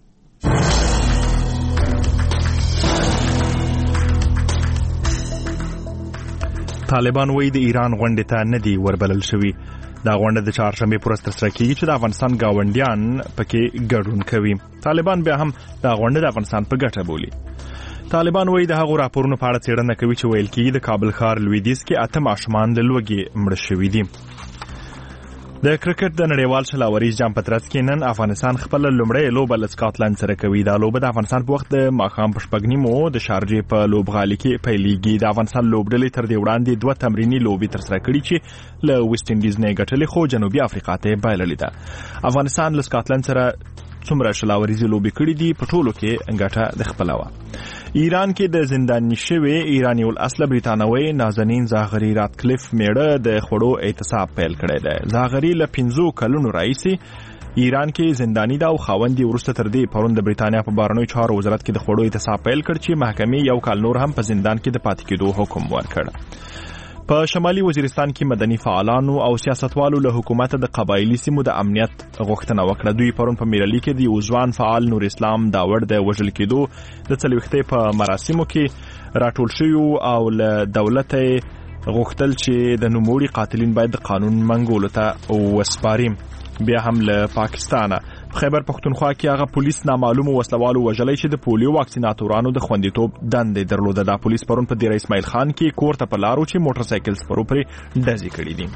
طالبان وایي د ایران غونډې ته نه دي وربلل شوي. دا غونډه د چهارشنبې پر ورځ ترسره کیږي چې د افغانستان ګاونډیان پکې ګډون کوي. طالبان بیا هم دا غونډه د افغانستان په ګټه بولي. طالبان وایي د هغو راپورونو په اړه څېړنه کوي چې ویل کېږي د کابل ښار لویدیځ کې اته ماشومان د لوږې مړه شوي دي. د کرکټ د نړیوال شلاوري جام په ترڅ کې نن افغانستان خپل لومړی لوبه له سکاټلند سره کوي. دا لوبه د افغانستان په وخت د ماښام په شپږ نیمو د شارجې په لوبغالي کې پیلېږي. د افغانستان لوبډلې تر دې وړاندې دوه تمریني لوبې ترسره کړي چې له ویسټ انډیز نه یې ګټلې، خو جنوبي افریقا ته یې بایللې ده. افغانستان له سکاټلند سره څومره شلاوریزې لوبې کړي دي په ټولو کې ګټه د خپله وه. ایران کې د زنداني شوی ایرانی الاصل بریتانوي نازنین زاغري راتکلیف میړه د خوړو اعتصاب پیل کړی دی. زاغري له پنځو کلونو راهیسې ایران کې زنداني ده او خاوند یې وروسته تر دې پرون د بریتانیا په بهرنیو چارو وزارت کې د خوړو اعتصاب پیل کړ چې محکمې یو کال نور هم په زندان کې د پاتې کېدو حکم ورکړ. په شمالي وزیرستان کې مدني فعالانو او سیاستوالو له حکومت د قبایلی سیمو د امنیت غوښتنه وکړه. دوی پرون په میرالي کې د یو ځوان فعال نور اسلام داوړ د وژل کېدو د څلوېښتۍ په مراسمو کې راټول شوي او له دولت غوښتل چې د نوموړي قاتلین باید د قانون منګولو ته وسپاري. بیا هم له پاکستانه په خیبر پښتونخوا کې هغه پولیس نامعلومو وسلوالو وژلی چې د پولیو واکسیناتورانو د خوندیتوب دندې درلوده. دا پولیس پرون په دیر اسماعیل خان کې کور ته په لارو چې موټر سایکل سپرو پرې ډزې کړي دي.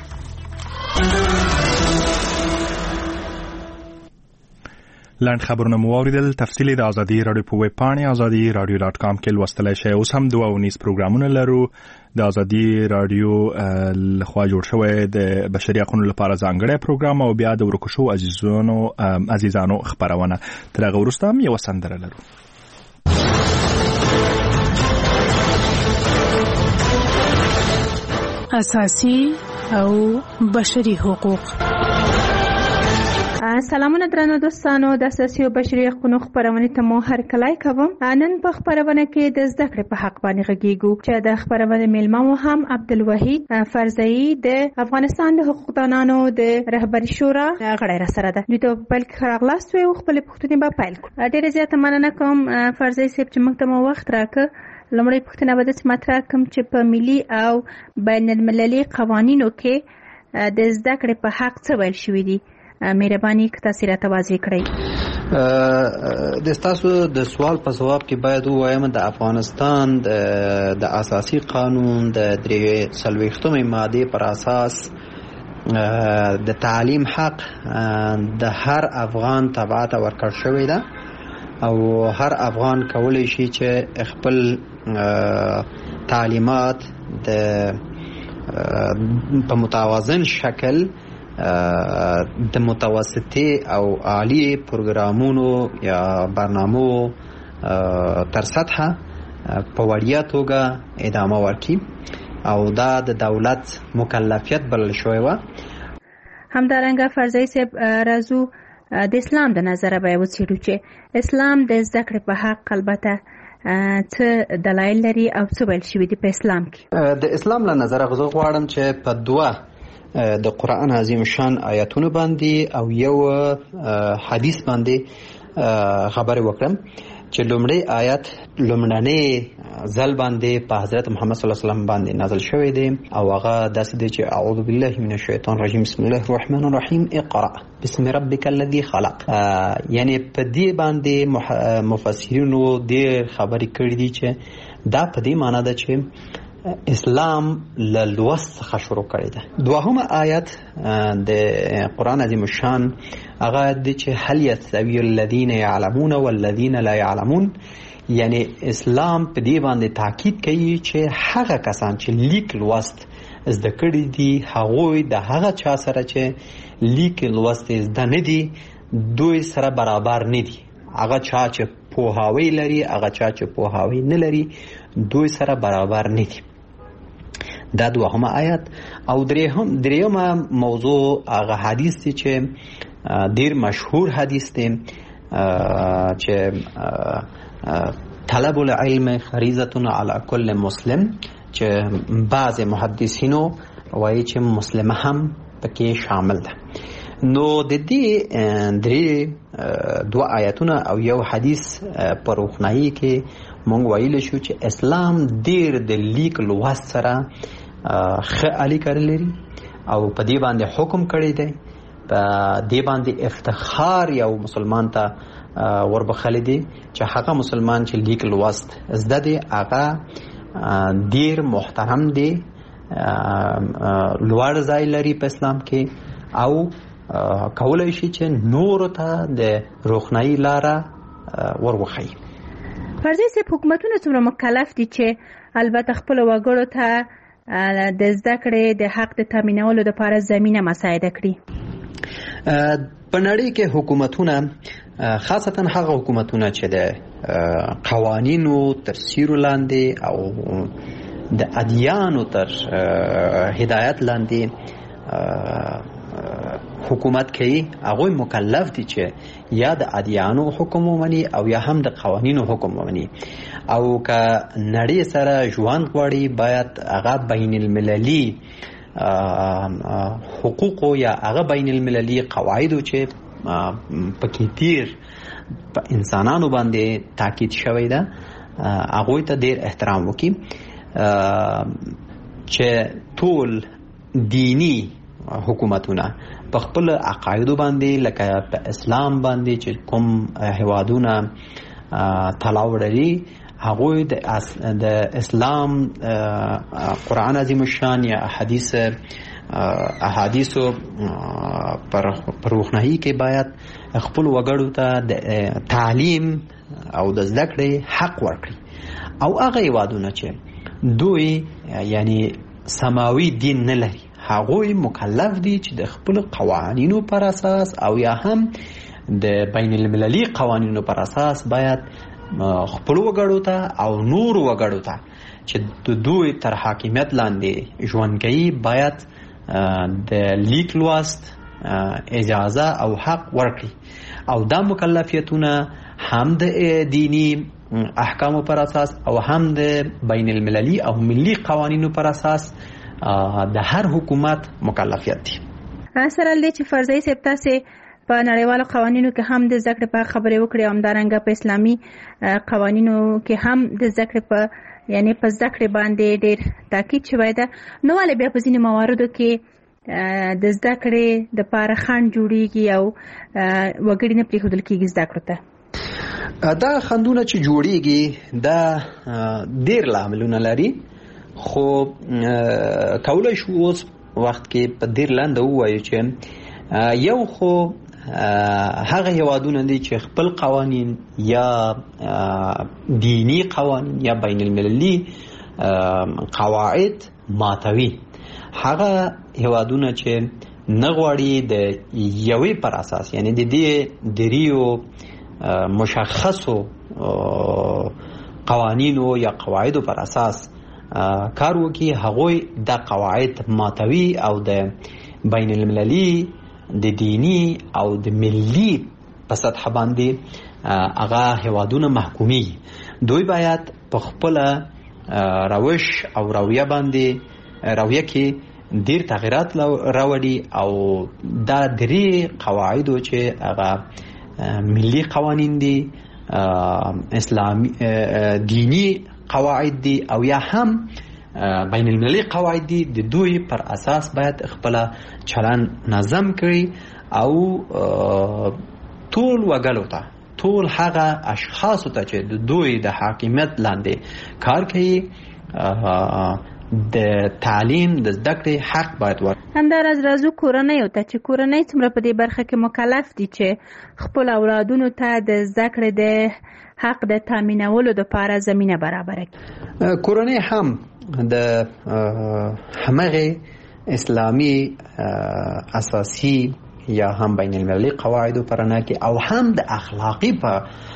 لاند خبرونه مو واوریدل. تفصیل د ازادي راډیو په ویب پاڼې ازادي راډیو ډاټ کام کې لوستلی شئ. اوس هم دوه ونیز پروګرامونه لرو. د ازادي راډیو لخوا جوړ شوی د بشري حقوقو لپاره ځانګړی پروګرام او بیا د ورکو شوو عزیزانو عزیزانو خبرونه. تر هغه وروسته هم یوه سندره لرو. اساسي او بشري حقوق. سلامونه درنو دوستانو، د اساسي او بشري حقوقو خبرونه ته مو هرکلی کوم. نن په خبرونه کې د زده کړې په حق باندې غږیږو چې د خبرونه میلمه مو هم عبدالوحید فرزئی د افغانستان د حقوقدانانو د رهبري شورا غړی را سره ده. دوی ته په پیل کې ښه راغلاست وی او خپلې پوښتنې به پیل کړو. ډېره زیاته مننه کوم فرزئی صاحب چې موږ ته مو وخت راکړ. لومړی پوښتنه به داسې مطرح کړم چې په ملي او بین المللي قوانینو کې د زده کړې په حق څه ویل شوي دي؟ مهرباني که تاسو راته واضح کړئ. د تاسو د سوال په جواب کې باید ووایم د افغانستان د اساسي قانون د درې څلوېښتمې مادې پر اساس د تعلیم حق د هر افغان تبع ته ورکړل شوی ده او هر افغان کولی شي چې خپل تعلیمات د په متوازن شکل د متوسطي او عالی پروګرامونو یا برنامو تر سطحه په وړیا توګه ادامه ورکړي او دا د دولت مکلفیت بلل شوی و. همدارنګه فرزئی صاحب راځو د اسلام د نظره به وڅېړو چې اسلام د زده کړې په حق البته څه دلایل لري او څه ویل شوي دي په اسلام کې. د اسلام له نظره غوښتل غواړم چې په دوه د قرآن عظیم شان آیاتونو باندې او یو حدیث باندې خبرې وکړم چې لومړی آیت لومړنی ځل باندې په حضرت محمد صلی الله علیه وسلم باندې نازل شوی دی او هغه داسې دی چې اعوذ بالله من الشیطان الرجیم بسم الله الرحمن الرحیم اقرأ بسم ربک الذی خلق. یعنی په دې باندې مفسرینو ډېر خبرې کړې دي چې دا په دې معنی ده چې اسلام له لوست څخه شروع کړی ده. دوهمه آیت د قرآن عظیم الشان هغه دی چې هل یستوی الذین یعلمون والذین لا یعلمون. یعنی اسلام په دې باندې تاکید کوي چې هغه کسان چې لیک لوست زده کړي دي هغوی د هغه چا سره چې لیک لوست زده نه دي دوی سره برابر نه دي. هغه چا چې پوهاوی لري هغه چا چې پوهاوی نه لري دوی سره برابر نه دي. دا دوهمه آیت. او دریهم دریمه موضوع هغه حدیث دی چې ډیر مشهور حدیث دی چې طلب العلم فریضه علی کل مسلم، چې بعض محدثینو وایي چې مسلمه هم پکې شامل ده. نو د دې درې دوه آیتونه او یو حدیث په روښنايي کې مونږ ویل شو چې اسلام ډیر د لیک لوست سره ښه اړیکه لري او په دې باندې حکم کړی دی. په دې باندې افتخار یو مسلمان ته وربخلی دی چې هغه مسلمان چې لیک لوست زده دی هغه ډیر محترم دی، لوړ ځای لري په اسلام کې او کولای شي چې نور ته د روښنايي لاره ورخی. فرضي سه حکومتونه څومره مکلف دي چې البته خپل وګړو ته د زده کړې د حق د تامینولو لپاره زمينه مساعده کړي. په نړۍ کې حکومتونه خاصتا هغه حکومتونه چې د قوانینو تر سیوري لاندې او د ادیانو تر هدایت لاندې حکومت کوي هغه مکلف دي چې یا د ادیانو حکم ومني او یا هم د قوانینو حکم ومني. او که نړۍ سره ژوند غواړي باید هغه بین المللي حقوق یا هغه بین المللي قواعد چې پکې تیر په انسانانو باندې تاکید شوی ده هغه ته ډېر احترام وکړي چې ټول دینی حکومتونه په خپل عقایدو باندې لکه په اسلام باندې چې کوم هوادونه تلاو لري هغه د اسلام قرآن عظیم الشان یا احادیث احادیثو پر روښنايي کې باید خپل وګړو ته د تعلیم او د زده کړې حق ورکړي. او هغه هیوادونه چې دوی یعنی سماوي دین نه لري هغوی مکلف دي چې د خپل قوانینو پر اساس او یا هم د بین المللي قوانینو پر اساس باید خپل وګړو ته او نور وګړو ته چې د دوی تر حاکمیت لاندې ژوند کوي باید د لیک لوست اجازه او حق ورکړي. او دا مکلفیتونه هم د دینی احکامو پر اساس او هم د بین المللي او ملي قوانینو پر اساس د هر حکومت مکلفیت دي. سره لې چې فرضي سپتا سي په نړیوالو قوانینو کې هم د ذکر په خبرې وکړي او همدارنګه په اسلامي قوانینو کې هم د ذکر په یعنی په ذکر باندې ډېر تاکید شوی ده. نو ولې بیا په ځینې مواردو کې د ذکر د لپاره خنډ جوړیږي او وګړي نه پریښودل کېږي ذکر ته؟ دا خندونه چې جوړیږي دا ډېر لاملونه لري، خو کولای شو اوس وخت کې په ډېر لاندې ووایو چې یو خو هغه هیوادونه دي چې خپل قوانین یا دینی قوانین یا بین المللي قواعد ماتوي. هغه هیوادونه چې نغواړي د یوې پر اساس یعنی د دې دریو مشخصو قوانینو یا قواعدو پر اساس کار وکړي هغوی د قواعد ماتوي او د بین المللي د دینی او د ملي په سطح باندې هغه هیوادونه محکومي. دوی باید په خپل روش او رویه باندې رویه کې ډیر تغیرات راوړي او دا درې قواعدو چې هغه ملي قوانین دي اسلامي دینی قواعد دي او یا هم بین المللي قواعد دي د دوی پر اساس باید خپل چلن نظم کړي او ټول وګړو ته ټول هغه اشخاص ته چې د دوی د حاکمیت لاندې کار کوي د تعلیم د زده کړې حق باید ور همداراز راځو کورنۍ ته چې کورنۍ څومره په دې برخه کې مکلف دي چې خپل اولادونو ته د زده کړې د حق د تامینولو لپاره زمينه برابر کړي. کورنۍ هم د همغه اسلامي اساسي یا هم بین المللي قواعد پرنا کې او هم د اخلاقی په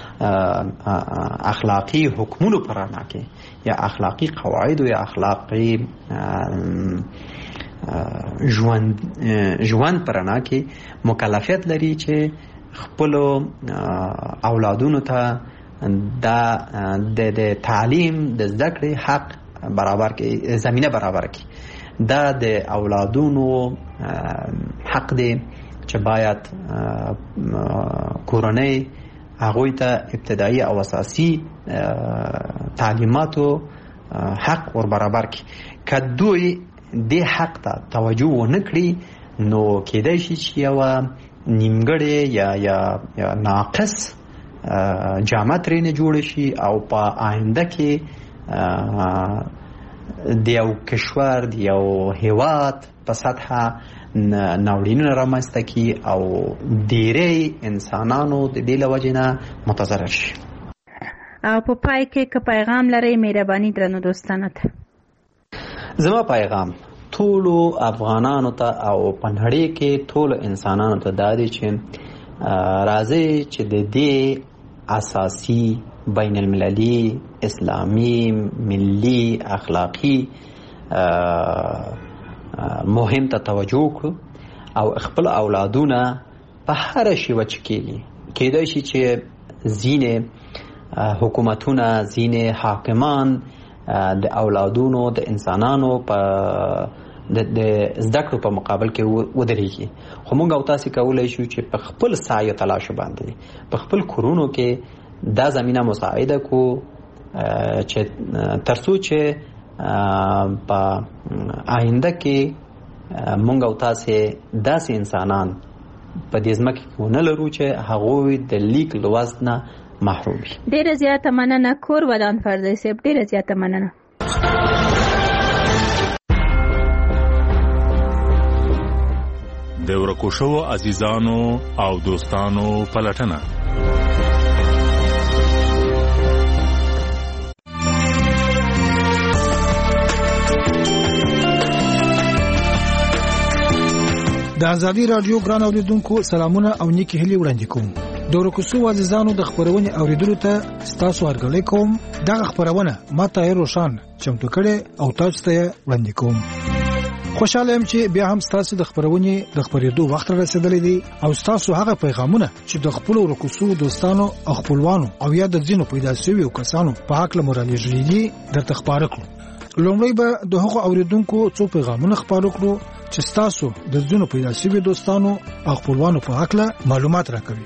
اخلاقی حکمونو پرنا کې یا اخلاقی قواعد یا اخلاقی ژوند ژوند پرنا کې مکلفیت لري چې خپل اولادونو ته دا د تعلیم د زده کړې حق برابر کې زمينه برابر کې دا د اولادونو حق دی چې باید کورنۍ هغوی ته ابتدایي او اساسي تعلیماتو حق ور برابر کړي. که دوی دې حق ته توجه ونه کړي نو کېدای شي چې یو نیمګړی یا یا یا ناقص جامه ترېنه جوړ شي او په آینده کې د یو کشور د یو هیواد په سطحه ناورینونه رامنځته کړي او ډېری انسانانو د دې له وجې نه متضرر شي. او په پای کې که پیغام لرئ مهرباني درنو دوستانو ته. زما پیغام ټولو افغانانو ته او په نړۍ کې ټولو انسانانو ته دا دی چې راځي چې د دې اساسي بین المللي اسلامي ملي اخلاقی مهم ته توجه وکړو او خپل اولادونه په هر شي وچ کېږي. کېدای شي چې ځینې حکومتونه ځینې حاکمان د اولادونو د انسانانو په د زده کړو په مقابل کې ودرېږي خو موږ او تاسو کولای شو چې په خپل سعی تلاش باندې په خپل کورونو کې دا زمينه مساعده کو چې ترڅو چې په آینده کې موږ او تاسو داسې انسانان په دې ځمکه کې ونه لرو چې هغوی د لیک لوست نه محروم وي. ډیره زیاته مننه کور ودان فرضي صاحب، ډیره زیاته مننه. د ورکو شوو عزیزانو او دوستانو پلټنه. د ازادي رادیو ګران اوریدونکو سلامونه او نیکی هلي وړاندې کوم. د ورکو شوو عزیزانو د خبرونې اوریدلو ته ستاسو ورګلې کوم. دا خبرونه ماته روشان چمتو کړي او تاسو ته وړاندې کوم. خوشاله يم چې بیا هم تاسو د خبرونې د خبرېدو وخت رسیدلی دی او تاسو هغه پیغامونه چې د خپل ورکوسو دوستانو او خپلوانو او یا د ځینو پیدا شوی کسانو په حق له مورالي جوړیږي درته خبره کړو. لومړی به د هغو اوریدونکو څو پیغامونه خبرو کړو چې تاسو د ځینو پیدا شوی دوستانو او خپلوانو په حق له معلومات راکوي.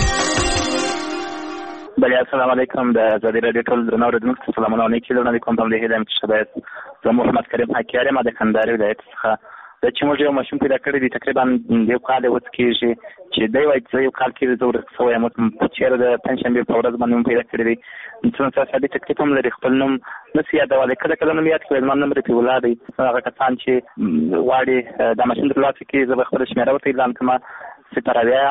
بله السلام علیکم. د ازادي رادیو ټول درنو اوریدونکو سلامونه او نیکی درنه کوم. تم له هیله چې شباب زه محمد کریم حکیاری ما د کندهار ولایت څخه د چې موږ یو ماشوم پیدا کړی دی تقریبا یو کال وڅ کېږي چې دی وایي چې یو کال کې زه ورسوه یم په چیرې د پنځشنبې په ورځ باندې پیدا کړی دی. څنګه ساده تکلیف هم لري خپل نوم نسی یادولی کله کله نوم یاد کړی زما نوم رفیع الله دی. هغه کسان چې غواړي دا ماشوم ترلاسه کړي زه به خپله شمېره ورته اعلان کړم صفر اویا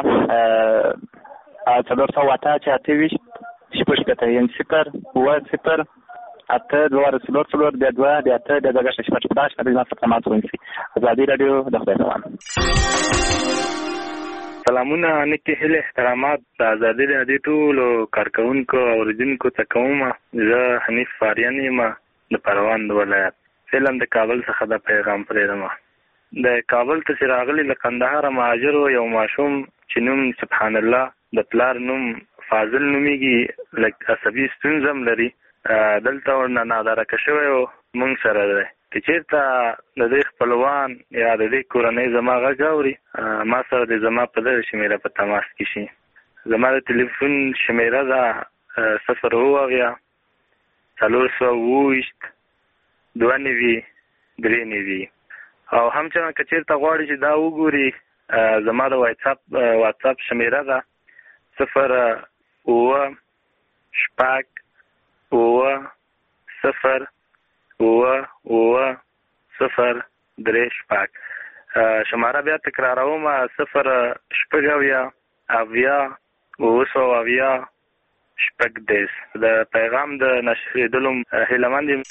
څلور سوه اته چې اته ویشت شپږ شپېته یعنې صفر اووه صفر اته دوه څلور څلور بیا دوه بیا اته بیا دوه شپږ شپږ شپږ د زما څخه مات ونیسي. ازادي راډیو د خدای سلام. سلامونه نیکې هیلې احترامات د ازادي راډیو ټولو کارکوونکو او اوریدونکو ته کوم. زه حنیف فاریان یم د پروان ولایت. فعلا د کابل څخه د پیغام پرېږدم. د کابل ته چې راغلي له کندهار مهاجرو یو ماشوم چې نوم سبحان الله د پلار نوم فاضل نومیږي لږ عصبي ستونزه هم لري. دلته ورنه نادارکه شوی و موږ سره دی. که چېرته د دې خپلوان یا د دې کورنۍ زما غږ اوري ما سره د زما په دغه شمېره په تماس کې شي. زما د تلیفون شمېره ده صفر اوه اویا څلور سوه اووه ویشت دوه نوي درې نوي. او همچنان که چېرته غواړي چې دا وګوري زما د واتساپ واتساپ شمیره ده صفر اوه شپږ اوه صفر اوه اوه صفر درې شپږ. شماره بیا تکراروم صفر شپږ اویا اویا اوه سوه اویا شپږ دېرش. د پیغام د نشریدلو هیلهمند یم.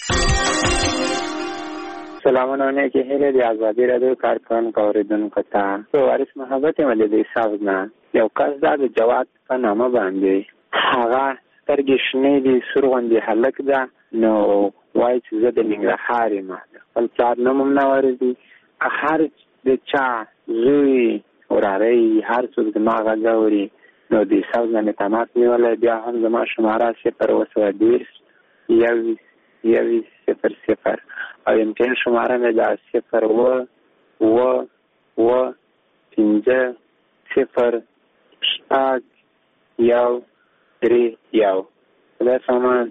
سلامونه نیکې هیلې د ازادي راډیو کارکوونکو اورېدونکو ته. وارث محبت یم له دې ساوز نه. یو کس دا د جواد په نامه باندې هغه سترګې شنې دي سور غوندې هلک ده نو وایي چې زه د ننګرهار یم. خپل پلار نوم هم نه ورځي. هر د چا زوی وراره هر څوک زما غږ اوري نو د ساوز نه مې تماس نیولی. بیا هم زما شماره صفر اوه سوه دېرش یوویشت یوویشت صفر صفر او امتحان شماره مې دا صفر اوه اوه اوه پنځه صفر شپږ یو درې یو. خدای سامان.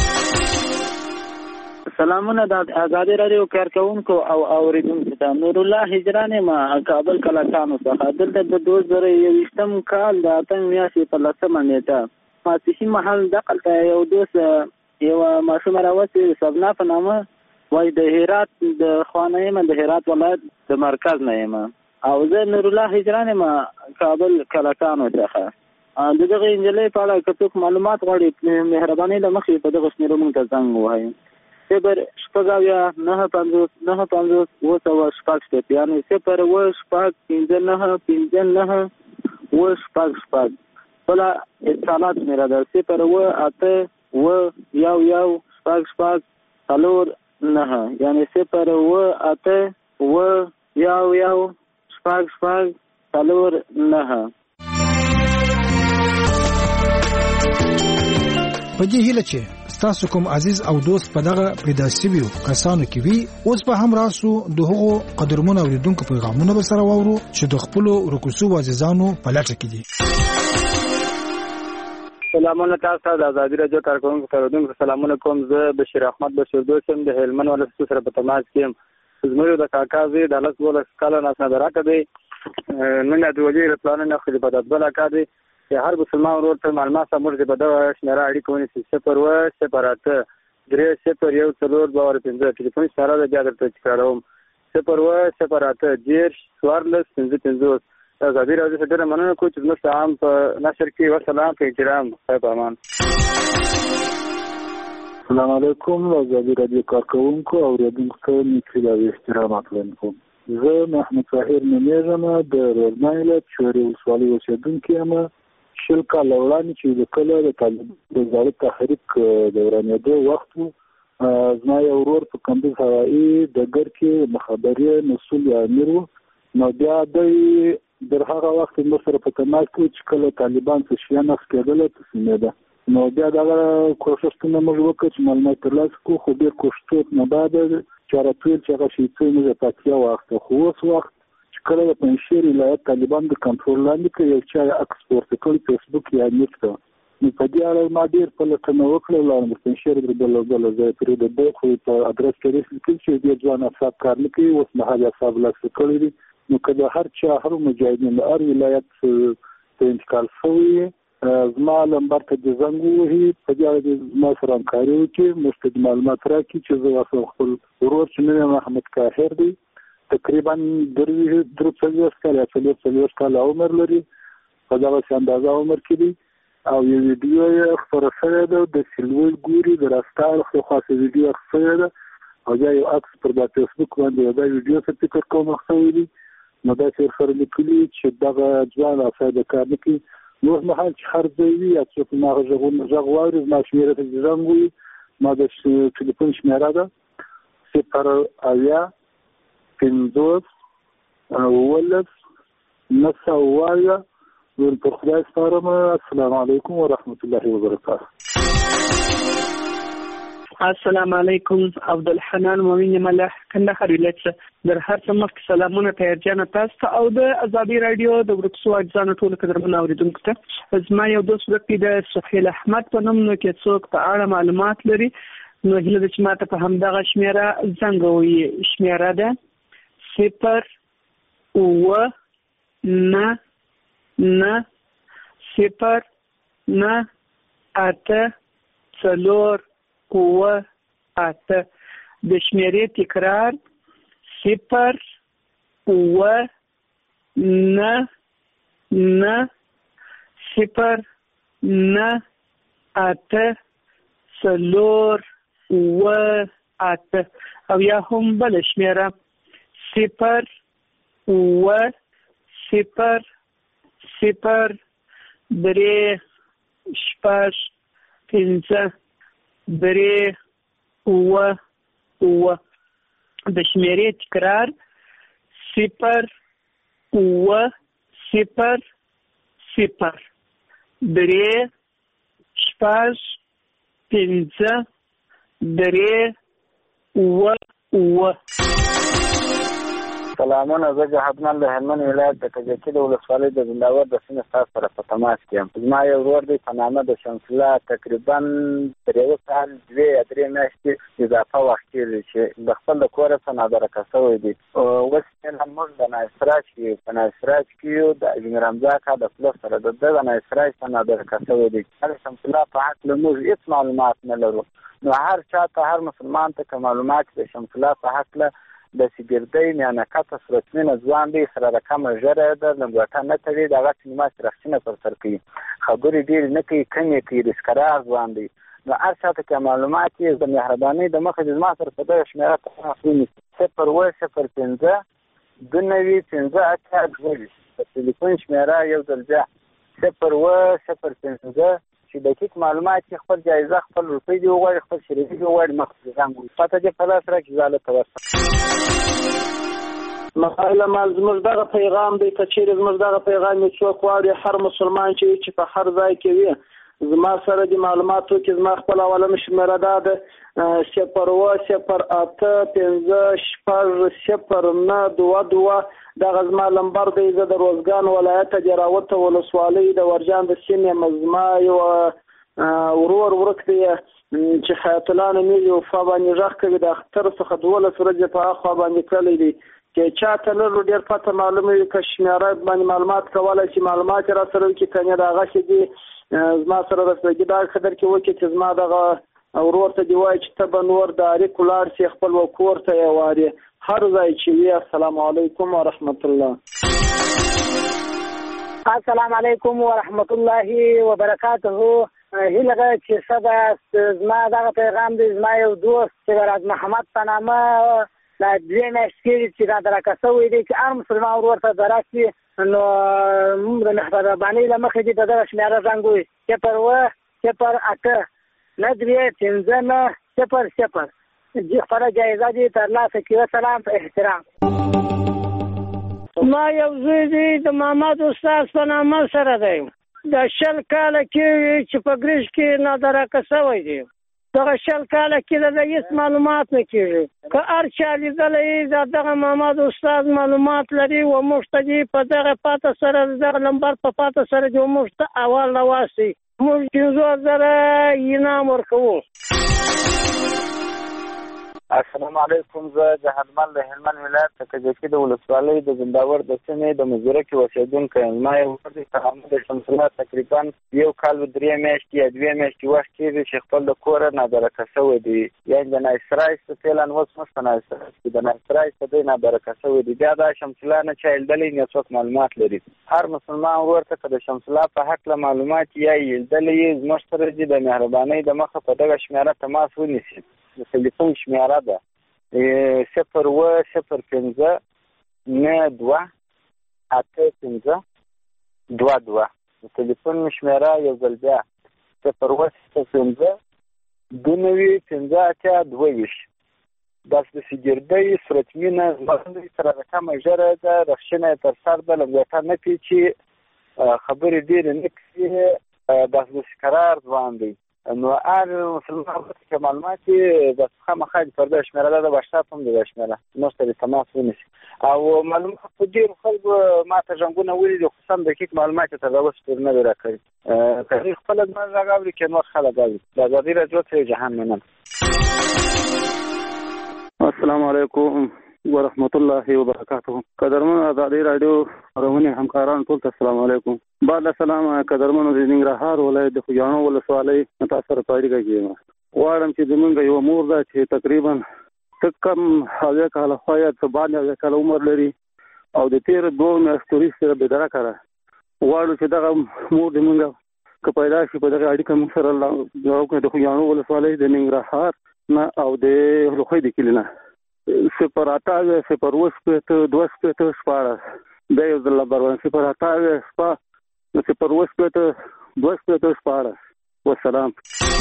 سلامونه د ازادي راډیو کارکوونکو او اوریدونکو ته. نور الله هجران ما کابل کلکانو څخه. دلته د دوه زره یوویشتم کال د اتم میاشتې په لسمه نیټه ماسپښین مهال دقلته یو دوست یوه ماشومه راوستې سبنا په نامه وایي د هرات د خوا نه یم د هرات ولایت د مرکز نه یم او زه نور الله هجران ما کابل کلکانو څخه. د دغه نجلۍ په اړه که څوک معلومات غواړي مهرباني له مخې په دغه شمېرو موږ ته زنګ ووهئ. صفر شپږ اویا نهه پنځوس نهه پنځوس اوه سوه شپږ شپږ یعنې صفر اوه شپږ پنځه نهه پنځه نهه اوه شپږ شپږ. بله اتصالات شمېره ده صفر اوه اته اوه یو یو شپږ شپږ څلور نهه یعنې صفر اوه اته اوه یو یو شپږ شپږ څلور نهه. په دې هیله چې ستاسو کوم عزیز او دوست په دغه پیدا شویو کسانو کې وي اوس په هم راسو د هغو قدرمنو اوریدونکو پیغامونه به سره واورو چې د خپلو رکوسو عزیزانو په لټه کې دي. سلامونه تاسو ته د ازادي راډیو کارکوونکو اوریدونکو سلامونه کوم. زه بشیر احمد بشیر دوست یم د هلمند ولایت سره په تماس کې یم. زموږ د کاکا زوی د لس دولس کاله ناسنه راکړه دی نن د وزیر پلان نه خو د بدبل کا دی هر مسلمان ورور ته معلومات موږ د بده شمیره اړیکه ونیسي صفر اوه صفر اته درې صفر یو څلور باور پنځه ټلیفون سره د بیا درته تکراروم صفر اوه صفر اته دېرش څوارلس پنځه پنځوس. ازادي راډیو څخه ډېره مننه کوم چې زموږ عام په نشر کې وسلام په احترام صاحب امان. السلام علیکم ازادي راډیو کارکوونکو او اوریدونکو ته نیکي او احترامات وړاندې کوم. زه محمد طاهر نومیږم د روزنای ولایت شوري ولسوالۍ اوسېدونکی یم. شل کاله وړاندې چې د کله د طالبانو د ظالم تحریک د ورانېدو وخت و زما یو ورور په کندوز هوایي ډګر کې مخابرې مسؤل یا امیر و نو بیا دوی در هغه وخت موږ سره په تماس کې چې کله طالبان څه شیان نقض کېدله تسلیمېده نو بیا دغه کوښښونه موږ وکړو چې معلومات ترلاسه کړو خو ډېر کوښښ نه بعد چاره‌تویل چې هغه شي څه موږ پاتیا واخته خو اوس وخت کله د پنځشیر ولایت طالبان د کنټرول لاندې کې یو چا اکسپورت کړ فیسبوک یا نیټ ته نو په دې اړه ما ډېر په لټنه وکړه لاندې د پنځشیر د بل بل ځای پرې د خو په ادرس کې لیکل چې ډېر ځوان افراد کار نه کوي اوس مهال حساب لاس کړی دي نو کله هر چا هر مجاهدین د هر ولایت ته انتقال شوی زما لمبر ته د زنګ وهي په دې اړه ما سره همکاري وکړي مستند معلومات راکړي چې زه خپل ورور چې نوم محمد کاهر دی تقریبا درې څلوېښت کاله څلور څلوېښت کاله عمر لري په دغسې اندازه عمر کې دی او یو ویډیو یې خپره شوې ده د سلوي ګوري د راسته اړخ له خوا ویډیو اخیستل شوې ده او بیا یو عکس پر دا فیسبوک باندې دا ویډیو څه فکر کوم اخیستل دي نو دا چې سره لیکلي چې دغه ځوان افراد کار نه کوي نو مهال چې هر ځای وي یا څوک ما غږونه غږ واوري زما شمېره ته زنګ وي ما د ټلیفون شمېره ده صفر اویا پنځوس اوولس نهه سوه اویا نور په خدای سپارم. السلام علیکم ورحمت الله وبرکاته. السلام علیکم عبدالحنان مومن ملح کندهار ولایت در هر څه مخکې سلامونه تیارجانه تاسو ته او د ازادي رادیو د ورکسو اجزانو ټولو قدرمن اوریدونکو ته زما یو دوست ورک د سهیل احمد په نوم نو کې څوک په اړه معلومات لري نو هیله ده چې ماته په همدغه شمیره زنګ ووهي. شمیره ده صفر اوه نه نه صفر نه اته څلور اوه اته. د شمیرې تکرار صفر اوه نه نه صفر نه اته څلور اوه اته. او یا هم بله شمیره صفر اوه صفر صفر درې شپږ پنځه درې اوه اوه. د شمیرې تکرار صفر اوه صفر صفر درې شپږ پنځه درې اوه اوه. سلامونه، زه جهادمل د هلمند ولایت د کجکي د ولسوالۍ د زنداور د سیمې ستاسو سره په تماس کې یم. زما یو ورور دی په نامه د شمس الله تقریبا تر یو کال دوې یا درې میاشتې اضافه وخت کېږي چې د خپل د کوره څخه نادرکه شوی دی. اوس یې موږ د نایسراج کې په نایسراج کې یو د ابن رمضان کا د پلس سره د ده د نایسراج څخه نادرکه شوی دی. د شمس الله په هکله موږ هېڅ معلومات نه لرو. نو هر چا ته هر مسلمان ته که معلومات د شمس الله په هکله د سګردۍ میانکته صورتمینه ځوان دی، سره رقمه ژره ده، لنګوټه نه تړي، د هغه سینما رخچینه پر سر کوي، خبرې ډېرې نه کوي، کمې کوي، رسکرار ځوان دی. نو هر چا ته که معلومات یې د مهربانۍ د مخه چې زما سره په دغه شمېره تماس ونیسي صفر اوه صفر پنځه دوه نوي پنځه اته دوه ویشت. د تلیفون شمېره یو ځل بیا صفر اوه صفر پنځه چې دقیق معلومات یې خپل جایزه خپل روپۍ دې وغواړي، خپل شریکي دې وغواړي، مخکې زنګ وي پته دې په لاس راکړي، زه هلته ورسم. مسایله مال زموږ دغه پیغام دی که چیرې زموږ دغه پیغام یې څوک واوري، هر مسلمان چې چې په هر ځای کې وي زما سره د معلوماتو کې زما خپل اولنه شمېره دا ده صفر اوه صفر اته پنځه شپږ صفر نه دوه دوه. دغه زما لمبر دی. زه د روزګان ولایت د راوته ولسوالۍ د ورجان د سیمې مزما یو ورور ورک دی چې حیات الله نومېږي، وفا باندې غږ کوي، د اختر څخه دولس ورځې په هاخوا باندې کړی دی. که چاته لرو ډېر پته معلومه وي که شمېره باندې معلومات کولی شي معلومات یې را سره وکړي، که نه د هغسې دي زما سره رسېږي دا قدر کې وکړي چې زما دغه ورور ته دې وایي چې ته به نور د اړیکو لاړ شي، خپل و کور ته یې وارې هر ځای چې وي. السلام علیکم ورحمت الله. السلام علیکم ورحمت الله وبرکاته. هیله ده چې سبا زما دغه پیغام دی. زما یو دوست چې راز محمد په نامه د دوې میاشتې کېږي چې رادرکه شوی دی چې هر مسلمان ورور ته دراشي، نو موږ د مهربانۍ له مخې دې په دغه شمېره زنګ ووهي صفر اوه صفر اته نه درې پنځه نه صفر صفر. خپله جایزه دې ترلاسه کړي. وسلام په احترام. ما یو زوی دی د محمد استاد په نامه سره دی، د شل کاله کېږي چې په ګریش کې نادرکه شوی دی. دغه شل کاله کې د هېڅ معلومات نه کېږي. که هر چا لیدلی د دغه محمد استاد معلومات لري و موږ ته دې په دغه پاته سره دغه نمبر په پاته سره دې موږ ته اول راواستئ، موږ پنځه زره انعام ورکوو. السلام علیکم. زه جهادمل د هلمند ولایت د کجکي د ولسوالۍ د زنداور د سیمې د مزدوره کې اوسېدونکی یم. زما یو ورور دی په نامه د شمس الله تقریبا یو کال و درې میاشتې یا دوې میاشتې وخت کېږي چې خپل د کوره نادرکه شوی دی. یعنې د نایسراج څه فعلا اوس موږ په نایسراج کې د نایسراج څه دی نادرکه شوی دی. بیا دا شمس الله نه چا لیدلی نه څوک معلومات لري. هر مسلمان ورور ته که د شمس الله په هکله معلومات یا یې لیدلی یې زموږ سره دې د مهربانۍ د مخه په دغه شمېره تماس ونیسي. د تلیفون شمېره ده صفر اوه صفر پنځه نه دوه اته پنځه دوه دوه. د تلیفون شمېره یو ځل بیا صفر اوه صفر پنځه دوه نوي پنځه اته دوه ویشت. داسې د سګردۍ صورتمینه ځوان دی، سره رقمه ژره ده، رخچینه یې تر سر ده، لنګوټه نه پیچي، خبرې ډېرې نه کوي، داسې د سکرار ځوان دی. نو هر مسلمان چې معلومات د خامخا د پرده شمیره د واشتاپ هم د شمیره نو ستاسو تماس ونیسي او معلومات په ډیر خلکو ماته څنګه ویلي خو سم دقیق معلومات ته دا وسپور نه راکړي تاریخ خپل د راغوري کې نو خلک غوي د ازادي راډیو ته جهان منم. السلام علیکم ورحمت الله وبرکاته. قدرمن ازادي راډیو خبرونه همکاران ټول ته السلام علیکم. بعد السلام قدرمن د ننګرهار ولایت د خوجانو ولسوالۍ متاثر پاړیږي کېما واړم چې زمونږ یو مور ده چې تقریبا تکم هغه کال خویا ته باندې کال عمر لري او د تیر دوه میاشتې سره به درا کړه واړو چې دغه مور د مونږ که پیدا شي په دغه اړیکه موږ سره الله د خوجانو ولسوالۍ د ننګرهار نه او د لوخې د کلینا صفر اته صفر وسپته دوه سپته شپاره د یو ځل بروان صفر اته شپه صفر وسپته دوه سپته شپاره. والسلام.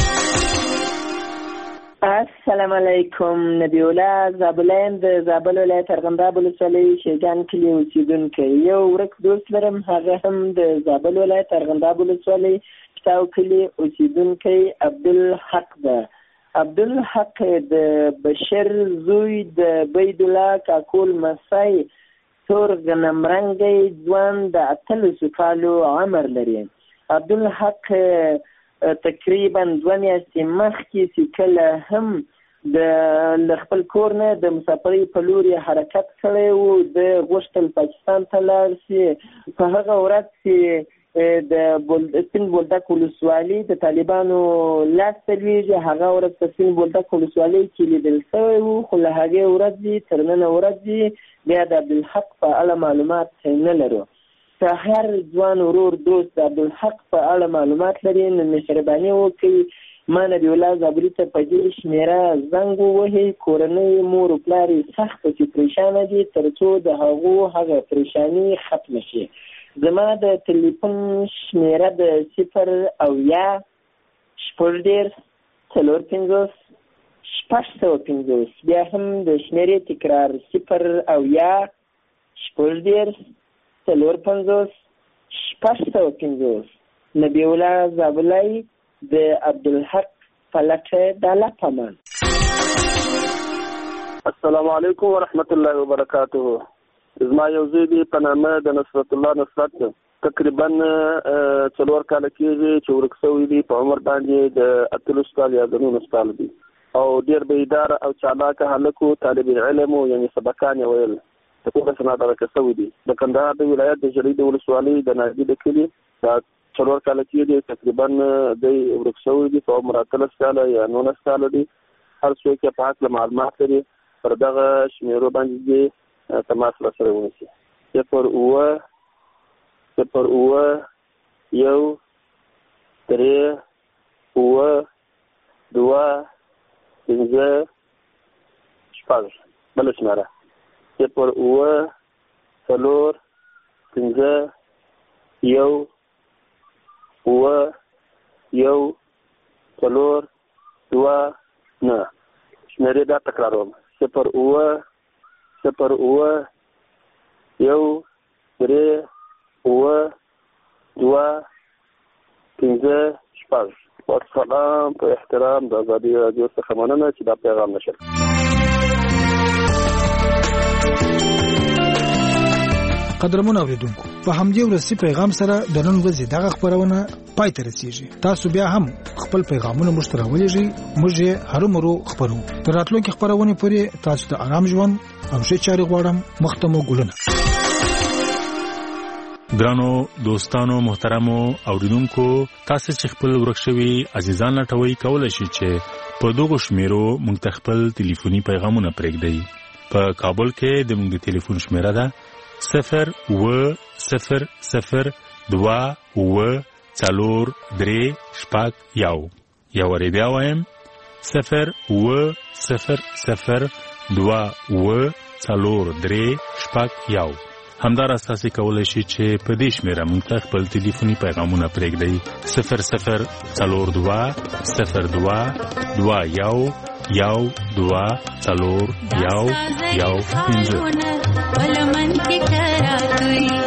السلام علیکم. نبی الله زابلین د زابل ولایت ارغنداب ولسوالۍ شیګان کلی اوسیدونکی یو ورک دوست لرم هغه هم د زابل ولایت ارغنداب ولسوالۍ تاو کلی اوسیدونکی عبدالحق ده. عبدالحق د بشر زوی د بید الله کاکول مسای تور غنمرنګي ځوان د اتلسو کالو عمر لري. عبدالحق تقریبا دوه میاشتې مخکې چې کله هم د خپل کور نه د مسافرۍ په لور حرکت کړی و د غوښتل پاکستان ته لاړ شي په هغه ورځ چې د سپین بولدک ولسوالۍ د طالبانو لاس ته لویږي هغه ورځ په سپین بولدک ولسوالۍ کې لیدل شوی و خو له هغې ورځې تر ننه ورځې بیا د عبدالحق په اړه معلومات نه لرو. که هر ځوان ورور دوست د عبدالحق په اړه معلومات لري نو مهرباني وکړئ ما نبی الله زابلي ته په دې شمېره زنګ ووهئ. کورنۍ مور و پلار یې سخته چې پریشانه دي تر څو د هغو هغه پریشاني ختمه شي. زما د تلیفون شمېره د صفر اویا شپږ دېرش څلور پنځوس شپږ سوه پنځوس بیا هم د شمېرې تکرار صفر اویا شپږ دېرش څلور پنځوس شپږ سوه پنځوس. نبی الله زابلی د عبدالحق په لټه د الله په امان. السلام علیکم ورحمت الله وبرکاته. زما یو زوی دی په نامه د نصرت الله نصرت تقریبا څلور کاله کېږي چې ورک شوی دی. په عمر باندې د اتلس کال یا د نولس کال دی او ډېر بیداره او چالاکه هلک و. طالب علم و یعنې سبقان یې ویل د ټوله سره درکه شوی دی. د کندهار د ولایت د ژړۍ د ولسوالۍ د ناجي د کلي دا څلور کاله کېږي تقریبا دی ورک شوی دی. په عمر اتلس کاله یا نولس کاله دی. هر څوک یې په هکله معلومات لري پر دغه شمېرو باندې دی تماس را سره ونیسي. صفر اوه صفر اوه یو درې اوه دوه پنځه شپږ بله شمېره صفر اوه څلور پنځه یو اوه یو څلور دوه نه شمېرې دا تکراروم صفر اوه صفر اوه یو درې اوه دوه پنځه شپږ. والسلام. په احترام د ازادي راډیو څخه مننه چې دا پیغام نشر. قدرمن اوریدونکو په همدې ورسې پیغام سره د نن ورځې دغه خبرونه پای ته رسیږي. تاسو بیا هم خپل پیغامونه مشته راولېږئ موږ یې هرومرو خبرو. تر راتلونکي خبرونه پورې تاسو ته آرام ژوند او ښه چارې غواړم. مختمو ګلونه. ګرانو دوستانو محترمو اوریدونکو تاسو چې خپل ورکشوي عزیزان لټوي کولای شئ چې په دغه شمیرو موږ ته خپل ټلیفوني پیغامونه پرېږدئ. په کابل کې د موږ د ټلیفون شمیره ده صفر و صفر صفر دوه و څلور درې شپږ یو. یو وری بیا وایم صفر و صفر صفر دوه و څلور درې شپږ یو. همدار اساسي کولای شي چې په دې شمیره موږ ته خپل ټلیفوني پیغامونه پرېږدئ صفر صفر څلور دوه صفر دوه دوه یو یو دوه څلور یو یو پنځه.